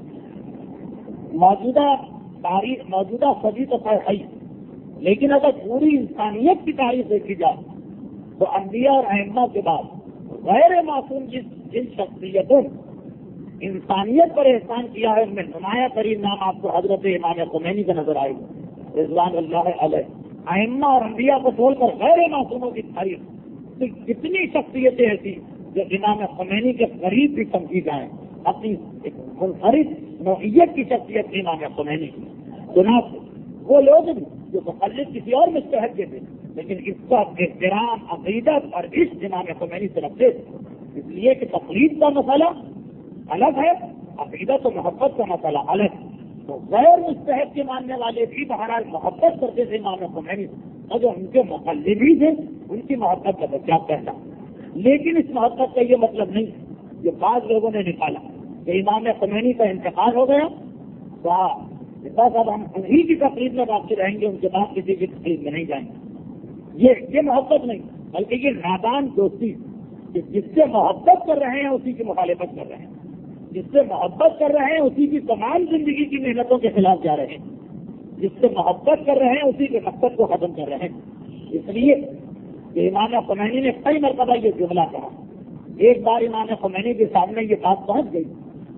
لیجیے۔ موجودہ صدی تو ہے، لیکن اگر پوری انسانیت کی تاریخ دیکھی جائے تو انبیاء اور ائمہ کے بعد غیر معصوم جن شخصیتوں انسانیت پر احسان کیا ہے ان میں نمایاں ترین نام آپ کو حضرت امام خمینی کا نظر آئے گا رضوان اللہ علیہ۔ ائمہ اور انبیاء کو چھوڑ کر غیر معصوموں کی تاریخ کتنی شخصیتیں ایسی جو امام خمینی کے قریب بھی سمجھی جائیں، اپنی ایک منفرد نوعیت کی شخصیت امام خمینی کی۔ چنانچہ وہ لوگ جو مخلص کسی اور مجتہد کے تھے لیکن اس کا احترام، عقیدت اور عشق امام خمینی سے رکھتے تھے، اس لیے کہ تقلید کا مسئلہ الگ ہے، عقیدت و محبت کا مسئلہ الگ ہے۔ تو غیر مجتہد کے ماننے والے بھی بہرحال محبت کرتے تھے امام خمینی، اور جو ان کے مقلدین تھے ان کی محبت کا کیا کہنا۔ لیکن اس محبت کا یہ مطلب نہیں جو بعض لوگوں نے نکالا کہ امام خمینی کا انتقال ہو گیا تو بس اب ہم انہی کی تقریب میں باقی رہیں گے، ان کے بعد کسی کی تقریب میں نہیں جائیں گے۔ یہ محبت نہیں، بلکہ یہ نادان دوستی کہ جس سے محبت کر رہے ہیں اسی کی مخالفت کر رہے ہیں، جس سے محبت کر رہے ہیں اسی کی تمام زندگی کی محنتوں کے خلاف جا رہے ہیں، جس سے محبت کر رہے ہیں اسی کے مقصد کو ختم کر رہے ہیں۔ اس لیے کہ امام خمینی نے کئی مرتبہ یہ جملہ کہا۔ ایک بار امام خمینی کے سامنے یہ بات پہنچ گئی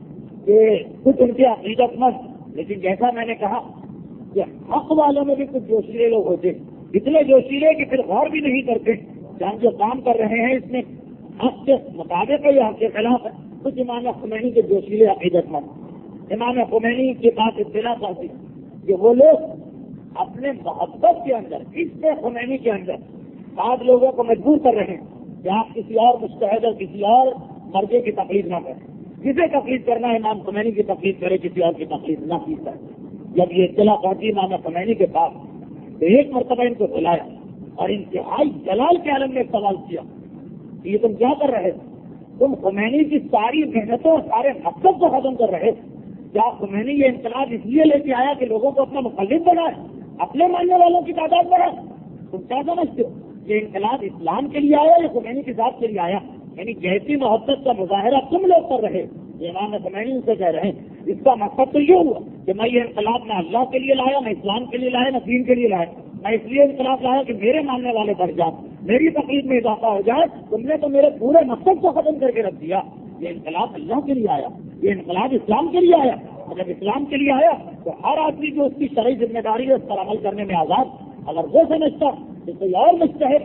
کہ کچھ ان کے عقیدت مند، لیکن جیسا میں نے کہا کہ حق والوں میں بھی کچھ جوشیلے لوگ ہوتے، اتنے جوشیلے کہ پھر غور بھی نہیں کرتے کہ ہم جو کام کر رہے ہیں اس میں حق کے مطابق ہے یا حق کے خلاف ہے۔ کچھ امام خمینی کے جوشیلے عقیدت مند امام خمینی کے پاس اطلاع پہنچی کہ وہ لوگ اپنے محبت کے اندر، اس خمینی کے اندر بعض لوگوں کو مجبور کر رہے ہیں کہ آپ کسی اور مجتہد اور کسی اور مرجع کی تقلید نہ کریں، جسے تقلید کرنا ہے امام خمینی کی تقلید کرے، کسی اور کی تقلید نہ کی کرے۔ جب یہ اطلاع پہنچی امام خمینی کے پاس تو ایک مرتبہ ان کو بلایا اور انتہائی جلال کے عالم میں سوال کیا کہ یہ تم کیا کر رہے تم خمینی کی ساری محنتوں سارے مقصد کو ختم کر رہے، کیا خمینی یہ انقلاب اس لیے لے کے آیا کہ لوگوں کو اپنا مخالف بنائے، اپنے ماننے والوں کی تعداد بڑھائے؟ تم کیا سمجھتے ہو یہ انقلاب اسلام کے لیے آیا یا خمینی کی ذات کے لیے آیا؟ یعنی جیسی محبت کا مظاہرہ تم لوگ کر رہے، یہ امام خمینی ان سے کہہ رہے ہیں، اس کا مقصد تو یہ ہوا کہ میں یہ انقلاب نہ اللہ کے لیے لایا، نہ اسلام کے لیے لایا، نہ دین کے لیے لایا، میں اس لیے انقلاب لایا کہ میرے ماننے والے بڑھ جائیں، میری تقلید میں اضافہ ہو جائے۔ تم نے تو میرے پورے مقصد کو ختم کر کے رکھ دیا۔ یہ انقلاب اللہ کے لیے آیا، یہ انقلاب اسلام کے لیے آیا، اور جب اسلام کے لیے آیا تو ہر آدمی جو اس کی شرعی ذمہ داری ہے اس پر عمل کرنے میں آزاد۔ اگر وہ سمجھتا کہ کوئی اور مجتہد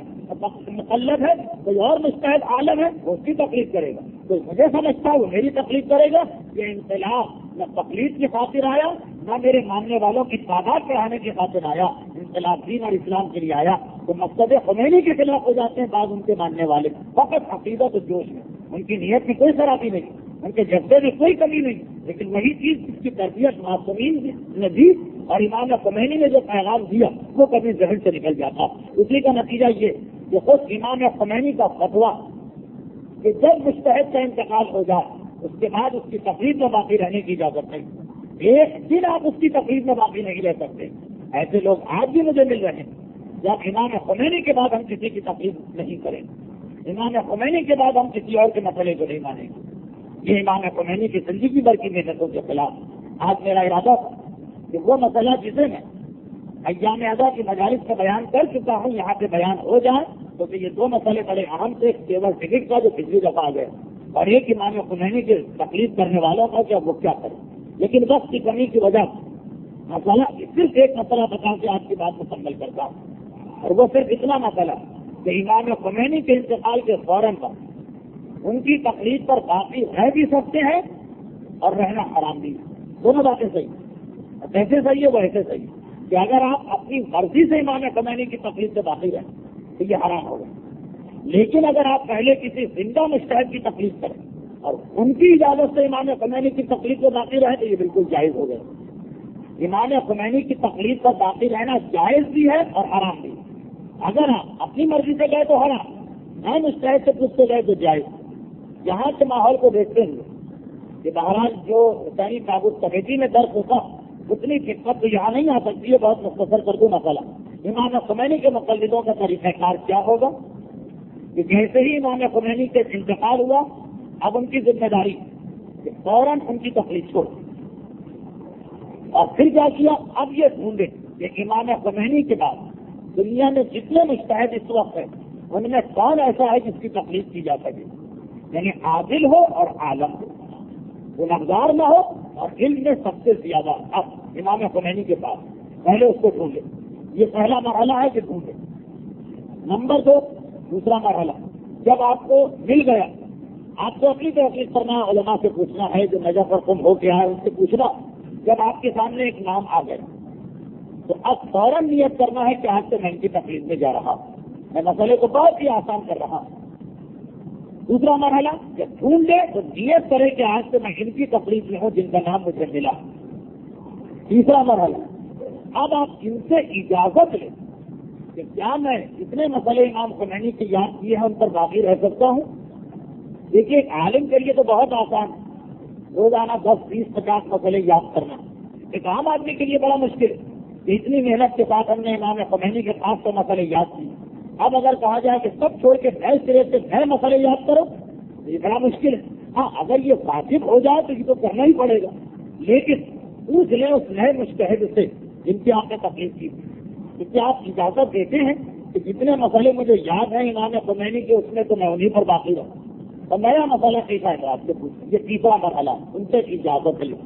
مقلد ہے، کوئی اور مجتہد عالم ہے، وہ اس کی تقلید کرے گا، کوئی مجھے سمجھتا ہے وہ میری تقلید کرے گا۔ یہ انقلاب نہ تقلید کی خاطر آیا، نہ میرے ماننے والوں کی تعداد بڑھانے کی خاطر آیا، انقلاب دین اور اسلام کے لیے آیا۔ تو مقصد خمینی کے خلاف ہو جاتے ہیں بعض ان کے ماننے والے، فقط عقیدت و جوش میں، ان کی نیت میں کوئی خرابی نہیں، ان کے جذبے میں کوئی کمی نہیں، لیکن وہی چیز جس کی تربیت معصومین نے دی اور امام خمینی نے جو پیغام دیا وہ کبھی ذہن سے نکل جاتا۔ اسی کا نتیجہ یہ کہ خود امام خمینی کا فتویٰ کہ جب مجتہد کا انتقال ہو جائے اس کے بعد اس کی تقلید میں باقی رہنے کی اجازت نہیں، ایک دن آپ اس کی تقلید میں باقی نہیں رہ سکتے۔ ایسے لوگ آج بھی مجھے مل رہے ہیں۔ جب امام خمینی کے بعد ہم کسی کی تقلید نہیں کریں، امام خمینی کے بعد ہم کسی اور کے مسئلے کو نہیں مانیں گے، یہ امام خمینی کی زندگی بھر کی محنتوں کے خلاف۔ آج میرا ارادہ تھا کہ وہ مسئلہ جسے میں ایام ادا کی مجالس کا بیان کر چکا ہوں یہاں پہ بیان ہو جائے، کیونکہ یہ دو مسئلے بڑے اہم تھے، ایک ٹیبل ٹکٹ کا جو پچھلی دفعہ آ گئے اور ایک امام خمینی کے تقلید کرنے والوں کا کہ اب وہ کیا کریں، لیکن وقت کی کمی کی وجہ مسئلہ صرف ایک مسئلہ بتا کے آپ کی بات مکمل کرتا ہوں، اور وہ صرف اتنا مسئلہ کہ امام خمینی کے انتقال کے فوراً بعد ان کی تقلید پر باقی رہ بھی سکتے ہیں اور رہنا حرام بھی ہے، دونوں باتیں صحیح، جیسے صحیح ہے وہ ایسے صحیح کہ اگر آپ اپنی مرضی سے امام خمینی کی تقلید سے باقی رہیں تو یہ حرام ہوگا، لیکن اگر آپ پہلے کسی زندہ مجتہد کی تقلید کریں اور ان کی اجازت سے امام خمینی کی تقلید سے باقی رہے تو یہ بالکل جائز ہو گئے۔ امام خمینی کی تقلید پر باقی رہنا جائز بھی ہے اور حرام بھی ہے۔ اگر آپ اپنی مرضی سے گئے تو حرام، نئے مجتہد سے پوچھ سے گئے تو جائز۔ یہاں کے ماحول کو دیکھتے ہوئے کہ بہرحال جو حسینی تابوت کمیٹی میں درج ہوتا اتنی خدمت تو یہاں نہیں آ سکتی ہے، بہت مختصر کر دوں مسئلہ۔ امام خمینی کے مقلدوں کا طریقہ کار کیا ہوگا کہ جیسے ہی امام خمینی کے انتقال ہوا اب ان کی ذمہ داری کہ فوراً ان کی تقلید چھوڑ، اور پھر کیا کیا، اب یہ ڈھونڈے کہ امام خمینی کے بعد دنیا میں جتنے مجتہد اس وقت ہیں ان میں کون ایسا ہے جس کی تقلید کی جا سکے، یعنی عادل ہو اور عالم ہو، گنہگار نہ ہو اور علم میں سب سے زیادہ۔ اب امام خمینی کے پاس پہلے اس کو ڈھونڈے، یہ پہلا مرحلہ ہے کہ ڈھونڈے۔ نمبر 2، دوسرا مرحلہ، جب آپ کو مل گیا آپ کو اپنی تحقیق کرنا، علماء سے پوچھنا ہے جو نجف اور تم ہو کے آئے ان سے پوچھنا۔ جب آپ کے سامنے ایک نام آ گیا تو اب فوراً نیت کرنا ہے کہ آج سے میں ان کی تقلید میں جا رہا ہوں، میں مسئلے کو بہت ہی آسان کر رہا ہوں۔ دوسرا مرحلہ، جب ڈھونڈ لے تو نیت کرے کہ آج سے میں ان کی تقلید میں ہوں جن کا نام مجھے ملا۔ تیسرا مرحلہ، اب آپ ان سے اجازت لیں کہ کیا میں اتنے مسئلے امام خمینی کی یاد کیے ہیں ان پر باقی رہ سکتا ہوں۔ دیکھیے ایک عالم کے لیے تو بہت آسان ہے روزانہ 10، 20، 50 مسئلے یاد کرنا، ایک عام آدمی کے لیے بڑا مشکل ہے کہ اتنی محنت کے ساتھ ہم نے امام خمینی کے 500 مسئلے یاد کیے، اب اگر کہا جائے کہ سب چھوڑ کے نئے سرے سے نئے مسئلے یاد کرو تو یہ بڑا مشکل ہے. ہاں اگر یہ واجب ہو جائے تو یہ تو کرنا ہی پڑے گا, لیکن پوچھ لیں اس نئے مجتہد سے جن کی آپ نے تکلیف کی, کیونکہ آپ اجازت دیتے ہیں کہ جتنے مسئلے مجھے یاد ہیں امام خمینی کے اس میں تو میں انہیں پر باقی رہوں. تو نیا مسئلہ کیسا ہے آپ سے پوچھیں, یہ تیسرا مرحلہ ان سے اجازت لیں.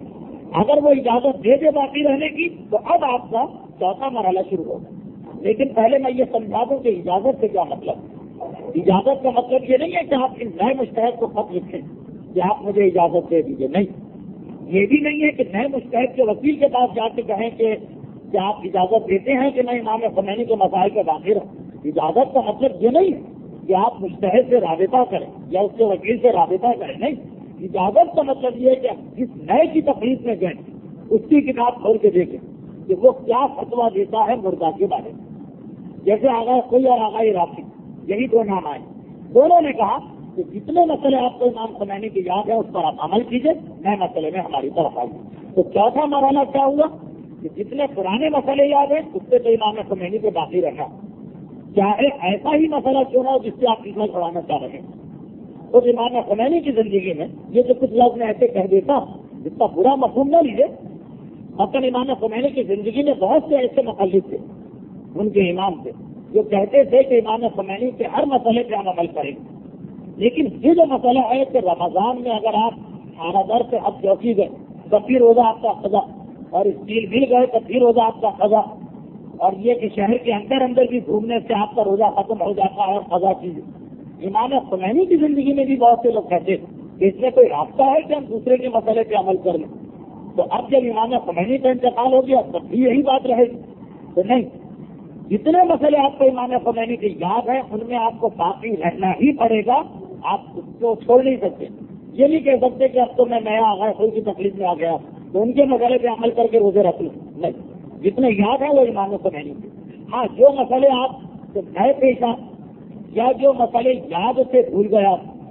اگر وہ اجازت دے دے باقی رہنے کی تو اب آپ کا چوتھا مرحلہ شروع ہوگا. لیکن پہلے میں یہ سمجھا دوں کہ اجازت سے کیا مطلب ہے. اجازت کا مطلب یہ نہیں ہے کہ آپ ان نئے مجتہد کو خط لکھیں کہ آپ مجھے اجازت دے دیجیے, نہیں. یہ بھی نہیں ہے کہ نئے مجتہد کے وکیل کے پاس جا کے کہیں کہ کیا آپ اجازت دیتے ہیں کہ میں امام خمینی کے مسائل کا داخل ہوں. اجازت کا مطلب یہ نہیں ہے کہ آپ مجتہد سے رابطہ کریں یا اس کے وکیل سے رابطہ کریں, نہیں. اجازت کا مطلب یہ ہے کہ جس نئے کی تقریر میں گئے اس کی کتاب کھول کے دیکھیں کہ وہ کیا فتویٰ دیتا ہے مردہ کے بارے میں. جیسے آغا کوئی اور آغائی رافی, یہی دو نام آئے. دونوں نے کہا کہ جتنے مسئلے آپ کو امام خمینی کی یاد ہے اس پر آپ عمل کیجیے, نئے مسئلے میں ہماری طرف آئیے. تو چوتھا مرحلہ کیا ہوا کہ جتنے پرانے مسئلے یاد ہیں اس سے تو امام خمینی کو باقی رکھا, چاہے ایسا ہی مسئلہ کیوں نہ ہو جس سے آپ فتنہ چھڑانا چاہ رہے ہیں. تو امام خمینی کی زندگی میں یہ جو کچھ لوگ میں ایسے کہہ دیتا جس کا برا مفہوم نہ لیجیے. مثلاً امام خمینی کی زندگی میں بہت سے ایسے مخالف تھے ان کے امام تھے جو کہتے تھے کہ امام خمینی کے ہر مسئلے پہ ہم عمل کریں گے. لیکن یہ جو مسئلہ ہے کہ رمضان میں اگر آپ کھانا در سے اب چوکی گئے تو پھر روزہ آپ کا قضا, اور اسٹیل مل گئے تو پھر روزہ آپ کا قضا, اور یہ کہ شہر کے اندر بھی گھومنے سے آپ کا روزہ ختم ہو جاتا ہے اور قضا چیز. امام خمینی کی زندگی میں بھی بہت سے لوگ کہتے ہیں کہ اس میں کوئی رابطہ ہے کہ ہم دوسرے کے مسئلے پہ عمل کر لیں. تو اب جب امام خمینی کا انتقال ہو گیا تب بھی یہی بات رہے گی. تو نہیں, جتنے مسئلے آپ کو امام خمینی کی یاد ہیں ان میں آپ کو باقی رہنا ہی پڑے گا, آپ اس کو چھوڑ نہیں سکتے. یہ نہیں کہہ سکتے کہ اب تو میں نیا آ گیا کوئی کی تکلیف میں آ گیا تو ان کے مسئلے پہ عمل کر کے روزے رکھ لوں, نہیں. جتنے یاد ہیں وہ امام خمینی کے. ہاں جو مسئلے آپ نئے پیش آ یا جو مسئلے یاد سے بھول گیا,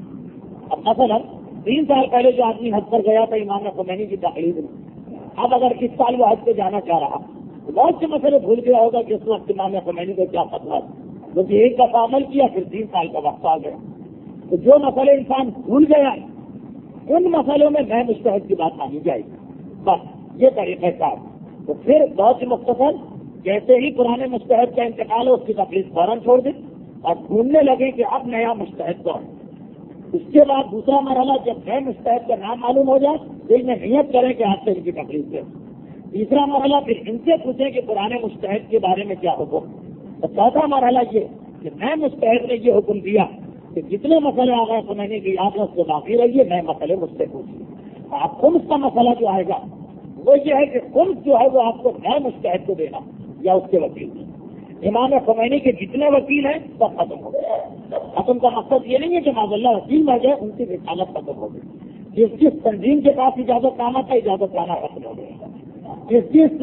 اب مثلا 3 سال پہلے جو آدمی حج پر گیا تھا امام خمینی کی تقلید میں, اب اگر اس سال وہ حج پہ جانا چاہ رہا تو بہت سے مسئلے بھول گیا ہوگا کہ اس وقت امام خمینی کو کیا فتویٰ تھا, کیونکہ ایک دفعہ عمل کیا پھر 3 سال کا وقت آ گیا. تو جو مسئلے انسان بھول گیا ان مسئلوں میں نئے مجتہد کی بات مانی جائے گی, بس یہ طریقہ کار. تو پھر بہت سی مختصر جیسے ہی پرانے مجتہد کا انتقال ہو اس کی تکلیف فوراً چھوڑ دیں اور ڈھونڈنے لگے کہ اب نیا مجتہد کون. اس کے بعد دوسرا مرحلہ جب نئے مجتہد کا نام معلوم ہو جائے دل میں نیت کریں کہ آج سے ان کی تکلیف ہے. تیسرا مرحلہ پھر ان سے پوچھیں کہ پرانے مجتہد کے بارے میں کیا حکم. اور چوتھا مرحلہ یہ کہ نئے مجتہد نے یہ حکم دیا کہ جتنے مسئلے آ گئے خمینی کی یاد ہے اس سے باقی رہیے, نئے مسئلے مجھ سے پوچھیے. آپ خمس کا مسئلہ جو آئے گا وہ یہ ہے کہ خمس جو ہے وہ آپ کو نئے مجتہد کو دینا یا اس کے وکیل. امام خمینی کے جتنے وکیل ہیں سب ختم ہو گئے. ختم کا مقصد یہ نہیں ہے کہ معاذ اللہ وکیل مر گئے ان کی رسالت ختم ہو گئی. جس تنظیم کے پاس اجازت نامہ تھا اجازت نامہ ختم ہو گیا. جس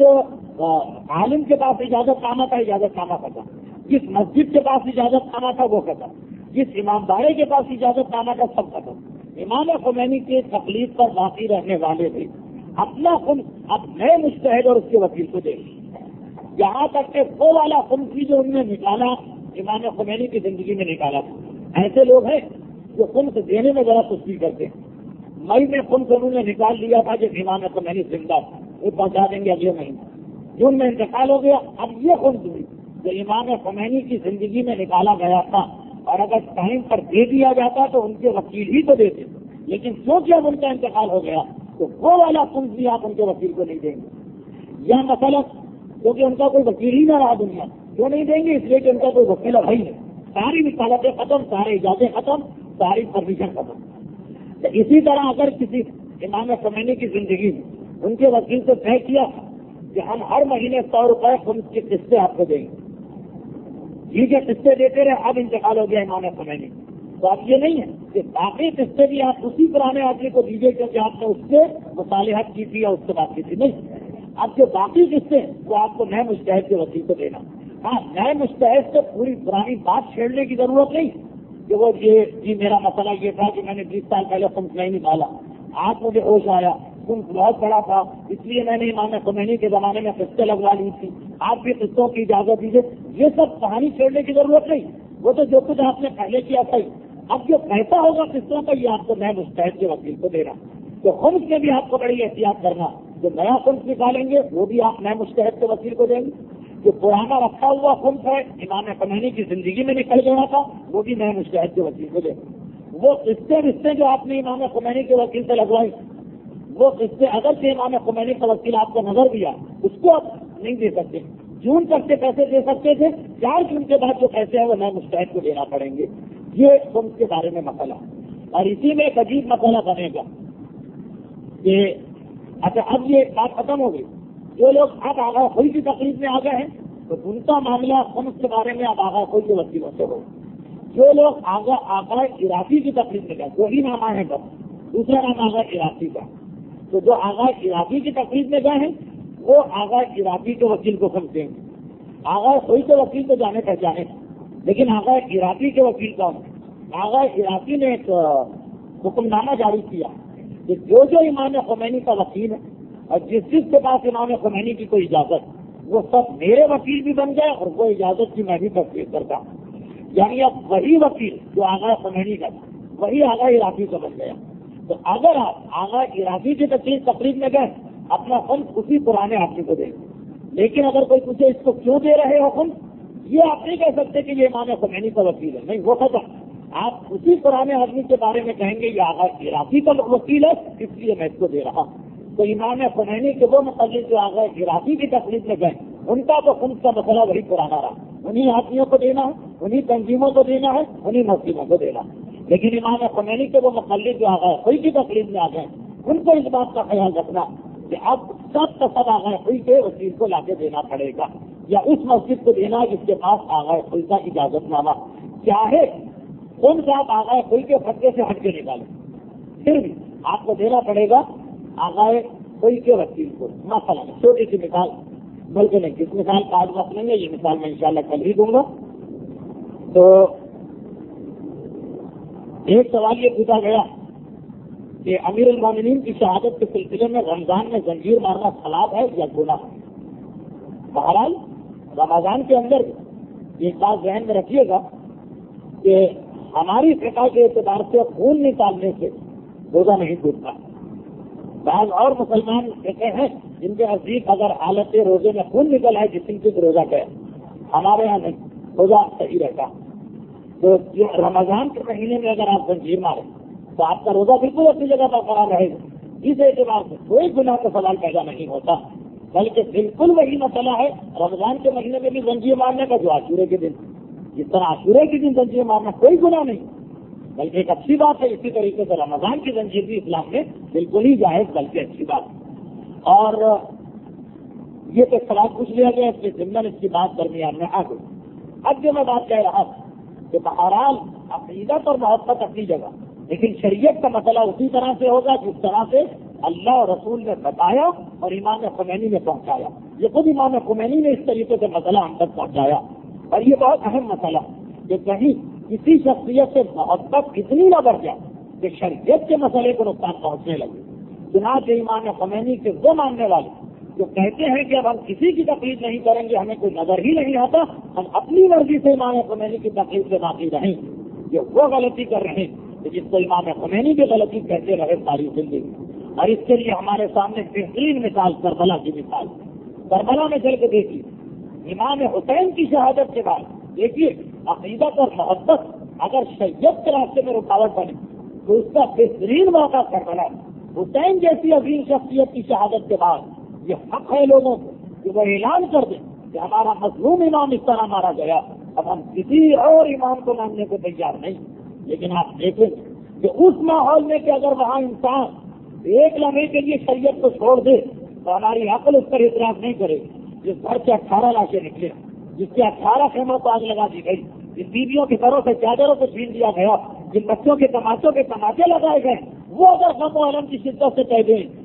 عالم کے پاس اجازت نامہ تھا اجازت نامہ ختم. جس مسجد کے پاس اجازت نامہ تھا وہ ختم. جس امامبارے کے پاس اجازت نامہ تھا سب ختم. امام خمینی کے تکلیف پر باقی رہنے والے بھی اپنا خمس اب نئے مجتہد اور اس کے وکیل کو دیں. یہاں تک کہ وہ والا خمس بھی جو انہوں نے نکالا امام خمینی کی زندگی میں نکالا تھا. ایسے لوگ ہیں جو خمس دینے میں ذرا سستی کرتے ہیں. مئی میں خمس انہوں نے نکال لیا تھا جب امام خمینی زندہ تھا, وہ پہنچا دیں گے اگلے مہینے. جون میں انتقال ہو گیا. اب یہ خمس ہوئی جو امام خمینی کی زندگی میں نکالا گیا تھا, اور اگر ٹائم پر دے دیا جاتا تو ان کے وکیل ہی تو دیتے, لیکن کیونکہ اب ان کا انتقال ہو گیا تو وہ والا خمس بھی آپ ان کے وکیل کو نہیں دیں گے. یا مسئلہ کیونکہ ان کا کوئی وکیل ہی نہ رہا دنیا, کیوں نہیں دیں گے؟ اس لیے کہ ان کا کوئی وکیل اب نہیں ہے. ساری رسالتیں ختم, سارے اجازتیں ختم, ساری پرمیشن ختم. تو اسی طرح اگر کسی امام خمینی کی زندگی میں ان کے وکیل سے طے کیا کہ ہم ہر مہینے 100 روپئے خمس کی قسطیں آپ کو دیں گے, ٹھیک ہے قسطیں دیتے رہے, اب انتقال ہو گیا امام خمینی, تو اب یہ نہیں ہے کہ باقی قسطیں بھی آپ اسی پرانے آدمی کو دیجیے کیونکہ آپ نے اس سے مصالحت کی تھی یا اس سے بات کی تھی. نہیں, اب جو باقی قسطیں وہ آپ کو نئے مجتہد کے وکیل کو دینا. ہاں, نئے مجتہد سے پوری پرانی بات چھیڑنے کی ضرورت نہیں کہ وہ جی میرا مسئلہ یہ تھا کہ میں نے 20 سال پہلے خمس نہیں نکالا, آج مجھے ہوش آیا, خمس بہت بڑا تھا اس لیے میں نے امام خمینی کے زمانے میں قسطیں لگوا لی تھی, آپ بھی قصوں کی اجازت دیجیے. یہ سب کہانی چھوڑنے کی ضرورت نہیں. وہ تو جو کچھ آپ نے پہلے کیا تھا. اب جو پیسہ ہوگا قصوں کا یہ آپ کو نئے مستحق کے وکیل کو دینا. تو خمس میں بھی آپ کو بڑی احتیاط کرنا. جو نیا خمس نکالیں گے وہ بھی آپ نئے مستحق کے وکیل کو دیں گے. جو پرانا رکھا ہوا خمس ہے امام خمینی کی زندگی میں نکل گیا تھا وہ بھی نئے مستحق کے وکیل کو دیں گے. وہ قصے جو آپ نے امام خمینی کے وکیل سے لگوائی وہ قصے اگر سے امام خمینی کا وکیل آپ کو نظر دیا اس کو آپ نہیں دے سکتے. جون تک کے پیسے دے سکتے تھے. 4 جون کے بعد جو پیسے ہیں وہ نئے مستحق کو دینا پڑیں گے. یہ خمس کے بارے میں مسئلہ. اور اسی میں ایک عجیب مسئلہ بنے گا کہ اچھا اب یہ بات ختم ہو گئی. جو لوگ اب آغا خوئی کی تقریب میں آ گئے ہیں تو ان کا معاملہ خمس کے بارے میں اب آغا خوئی کے وکیلوں سے ہو. جو لوگ آغا عراقی کی تقریب میں گئے وہی نام ہے بس دوسرا نام آغا عراقی کا. تو جو آغا عراقی کی تقریب میں گئے ہیں وہ آغا عراقی کے وکیل کو سمجھیں گے. آغا خوئی کے وکیل تو جانے پہچانے لیکن آغا عراقی کے وکیل کون ہے؟ آغا عراقی نے ایک حکم نامہ جاری کیا کہ جو امام خمینی کا وکیل ہے اور جس کے پاس امام خمینی کی کوئی اجازت وہ سب میرے وکیل بھی بن جائے اور وہ اجازت کی میں بھی تصدیق کرتا ہوں. یعنی اب وہی وکیل جو آغا خمینی کا وہی آغا عراقی کا بن گیا. تو اگر آپ آغا عراقی کی تقریب میں گئے اپنا خمس اسی پرانے آدمی کو دیں گے. لیکن اگر کوئی پوچھے اس کو کیوں دے رہے ہو خمس یہ آپ نہیں کہہ سکتے کہ یہ امام خمینی کا وکیل ہے. نہیں وہ ختم. آپ اسی پرانے آدمی کے بارے میں کہیں گے یہ آغا عراقی کا وکیل ہے اس لیے میں اس کو دے رہا ہوں. تو امام خمینی کے وہ مقلد جو آغا عراقی کی تقریب میں گئے ان کا تو خمس کا مسئلہ وہی پرانا رہا. انہیں آدمیوں کو دینا ہے انہیں تنظیموں کو دینا ہے انہیں مسجدوں کو دینا ہے. لیکن امام خمینی کے وہ مقلد جو آغا خوئی کی تقریب میں آ گئے ان کو اس بات کا خیال رکھنا کہ اب سب کا سب آغا خوئی کے وکیل کو لا کے دینا پڑے گا یا اس مسجد کو دینا جس کے پاس آغا خوئی کا اجازت نامہ چاہے ان سے آپ آغا خوئی کے خطے سے ہٹ کے نکالیں پھر بھی آپ کو دینا پڑے گا آغا خوئی کے وکیل کو. مثلا چھوٹی سی مثال بلکہ نہیں جس مثال کا آج وقت نہیں ہے یہ مثال میں انشاءاللہ کل ہی دوں گا. تو ایک سوال یہ پوچھا گیا کہ امیر المومنین کی شہادت کے سلسلے میں رمضان میں زنجیر مارنا ثواب ہے یا گناہ. بہرحال رمضان کے اندر ایک بات ذہن میں رکھیے گا کہ ہماری فقہ کے اعتبار سے خون نکالنے سے روزہ نہیں ٹوٹتا. بعض اور مسلمان کہتے ہیں جن کے نزدیک اگر حالت روزے میں خون نکل ہے جس سے روزہ گئے ہمارے یہاں نہیں روزہ صحیح رہتا. تو رمضان کے مہینے میں اگر آپ زنجیر ماریں تو آپ کا روزہ بالکل اپنی جگہ برقرار رہے گا. اس اعتبار سے کوئی گناہ کا سوال پیدا نہیں ہوتا بلکہ بالکل وہی مسئلہ ہے رمضان کے مہینے میں بھی زنجیر مارنے کا جو عاشورے کے دن جس طرح عاشورے کے دن زنجیر مارنا کوئی گناہ نہیں بلکہ ایک اچھی بات ہے. اسی طریقے سے رمضان کی زنجیر بھی اسلام میں بالکل ہی جائز بلکہ اچھی بات. اور یہ تو سوال پوچھ لیا گیا اس کے ضمن اس کی بات درمیان میں آ گئی. اب جو میں بات کہہ رہا ہوں کہ بہرحال عقیدت اور محبت اپنی جگہ لیکن شریعت کا مسئلہ اسی طرح سے ہوگا جس طرح سے اللہ اور رسول نے بتایا اور امام خمینی نے پہنچایا. یہ خود امام خمینی نے اس طریقے سے مسئلہ ہم تک پہنچایا. اور یہ بہت اہم مسئلہ کہ کہیں کسی شخصیت سے محبت اتنی نہ بڑھ جائے کہ شریعت کے مسئلے کو نقصان پہنچنے لگے. چنانچہ امام خمینی کے وہ ماننے والے جو کہتے ہیں کہ اب ہم کسی کی تقلید نہیں کریں گے ہمیں کوئی نظر ہی نہیں آتا ہم اپنی مرضی سے امام خمینی کی تقلید سے باقی رہیں یہ وہ غلطی کر رہے ہیں جس کو امام خمینی کی غلطی کہتے رہے ساری زندگی. اور اس کے لیے ہمارے سامنے بہترین مثال کربلا کی مثال. کربلا میں چل کے دیکھیے امام حسین کی شہادت کے بعد دیکھیے عقیدت اور محبت اگر شریعت کے راستے میں رکاوٹ بنے تو اس کا بہترین موقع کربلا. حسین جیسی عظیم شخصیت کی شہادت کے بعد یہ حق ہے لوگوں کو کہ وہ اعلان کر دیں کہ ہمارا مظلوم امام اس طرح مارا گیا اب ہم کسی اور امام کو ماننے کو تیار نہیں. لیکن آپ دیکھیں کہ اس ماحول میں کہ اگر وہاں انسان ایک لمحے کے لیے شریعت کو چھوڑ دے تو ہماری عقل اس پر اعتراض نہیں کرے. جس گھر سے 18 لاشیں نکلے جس کے 18 خیموں کو آگ لگا دی گئی جن بیویوں کے گھروں سے چادروں کو چھین دیا گیا جن بچوں کے تماشوں کے تماچے لگائے گئے وہ اگر غم و علم کی شدت سے کہہ دیں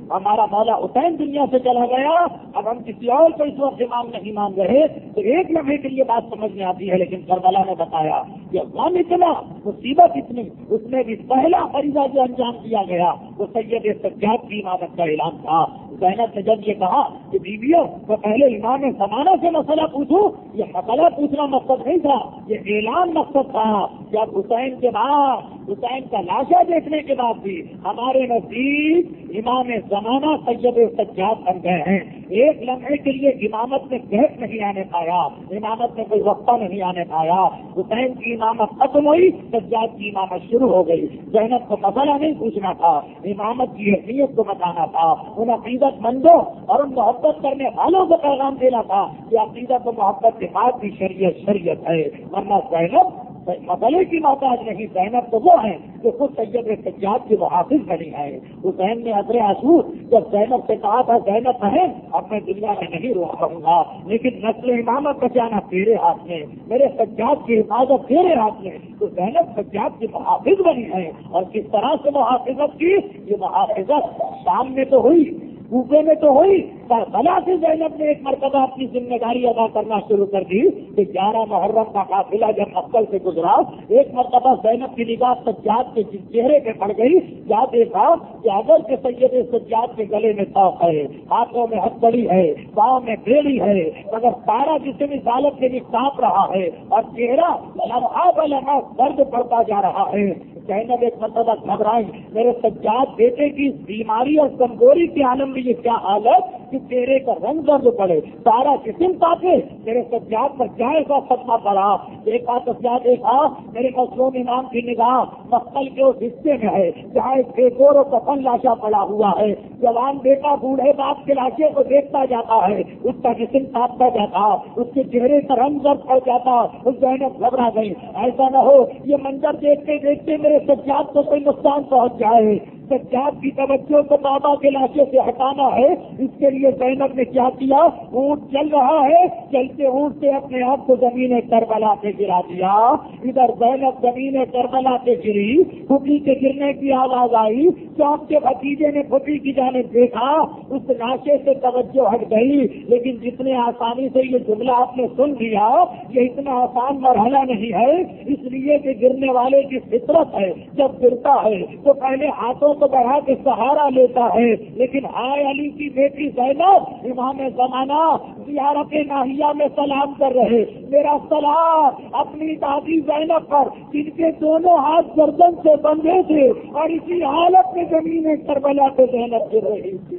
ہمارا مولا حسین دنیا سے چلا گیا، اب ہم کسی اور کو اس وقت امام نہیں مان رہے، تو ایک لمحے کے لیے بات سمجھ میں آتی ہے، لیکن کربلا نے بتایا کہ غم اتنا، مصیبت اتنی، اس میں بھی پہلا فریضہ جو انجام دیا گیا وہ سید سجاد کی امامت کا اعلان تھا۔ زینب نے جب یہ کہا کہ بیویوں تو پہلے امام زمانہ سے مسئلہ پوچھوں، یہ مسئلہ پوچھنا مقصد نہیں تھا، یہ اعلان مقصد تھا۔ جب حسین کے بعد، حسین کا لاشا دیکھنے کے بعد بھی ہمارے نزدیک امام زمانہ سید سجاد بن گئے ہیں، ایک لمحے کے لیے امامت میں گیپ نہیں آنے پایا، امامت میں کوئی وقفہ نہیں آنے پایا۔ حسین کی امامت ختم ہوئی، سجاد کی امامت شروع ہو گئی۔ زینب کو مسئلہ نہیں پوچھنا تھا، امامت کی اہمیت کو بتانا تھا، ان عقیدت مندوں اور ان محبت کرنے والوں کو پیغام دینا تھا کہ عقیدت و محبت کے بعد بھی شریعت ہے، ورنہ زینب مسئلے کی محتاج نہیں، زینب تو وہ ہیں جو خود سید سجاد کی محافظ بنی ہے۔ حسین نے حضر عاشور جب زینب سے کہا تھا زینب بہن اب میں دنیا میں نہیں رہوں گا، لیکن نسل امامت بچانا تیرے ہاتھ میں، میرے سجاد کی حفاظت تیرے ہاتھ میں، تو زینب سجاد کی محافظ بنی ہے۔ اور کس طرح سے محافظت کی؟ یہ محافظت شام میں تو ہوئی، کوفے میں تو ہوئی، کربلا سے زینب نے ایک مرتبہ اپنی ذمہ داری ادا کرنا شروع کر دی کہ 11 محرم کا قافلہ جب مکہ سے گزرا، ایک مرتبہ زینب کی نگاہ سجاد کے چہرے پہ پڑ گئی، کیا دیکھا کہ اگر کے سید سجاد کے گلے میں توق ہے، ہاتھوں میں ہتھکڑی ہے، پاؤں میں بیڑی ہے، مگر سارا جسم اس حالت میں کانپ رہا ہے اور چہرہ لمحہ بلمحہ درد پڑتا جا رہا ہے۔ زینب ایک مرتبہ گھبرائی، میرے سجاد بیٹے کی بیماری اور کمزوری کے عالم میں یہ کیا حالت کہ چہرے کا رنگ درد پڑے، سارا جسم کاپے، میرے سجاد پر کیا ایسا صدمہ پڑا؟ دیکھا تو کیا دیکھا؟ میرے مظلوم امام کی نگاہ مقتل کے اس حصے میں ہے جہاں ایک بےگور و کفن لاشا پڑا ہوا ہے، جوان بیٹا بوڑھے باپ کے لاشے کو دیکھتا جاتا ہے، اس کا جسم کاپتا جاتا، اس کے چہرے کا رنگ درد پڑ جاتا، اس زینب گھبرا گئی، ایسا نہ ہو یہ منظر دیکھتے دیکھتے میرے سجاد کو کوئی نقصان پہنچ جائے۔ سجاد کی توجہ کو بابا کے لاشے سے ہٹانا ہے، اس کے لیے زینب نے کیا کیا؟ اونٹ چل رہا ہے، چلتے اونٹ سے اپنے آپ کو زمین کربلا پہ گرا دیا۔ ادھر زینب زمین کربلا پہ گری، پھوپھی کے گرنے کی آواز آئی، چوک کے بھتیجے نے پھوپھی کی جانب دیکھا، اس لاشے سے توجہ ہٹ گئی۔ لیکن جتنے آسانی سے یہ جملہ آپ نے سن لیا، یہ اتنا آسان مرحلہ نہیں ہے، اس لیے کہ گرنے والے کی فطرت ہے، جب گرتا ہے تو پہلے ہاتھوں کو بڑھا کے سہارا لیتا ہے، لیکن ہائے علی کی بیٹی زینب امام زمانہ زیارت ناہیہ میں سلام کر رہے، میرا سلام اپنی دادی زینب پر جن کے دونوں ہاتھ گردن سے بندھے تھے اور اسی حالت میں زمین کربلا پہ زینب گر رہی تھی۔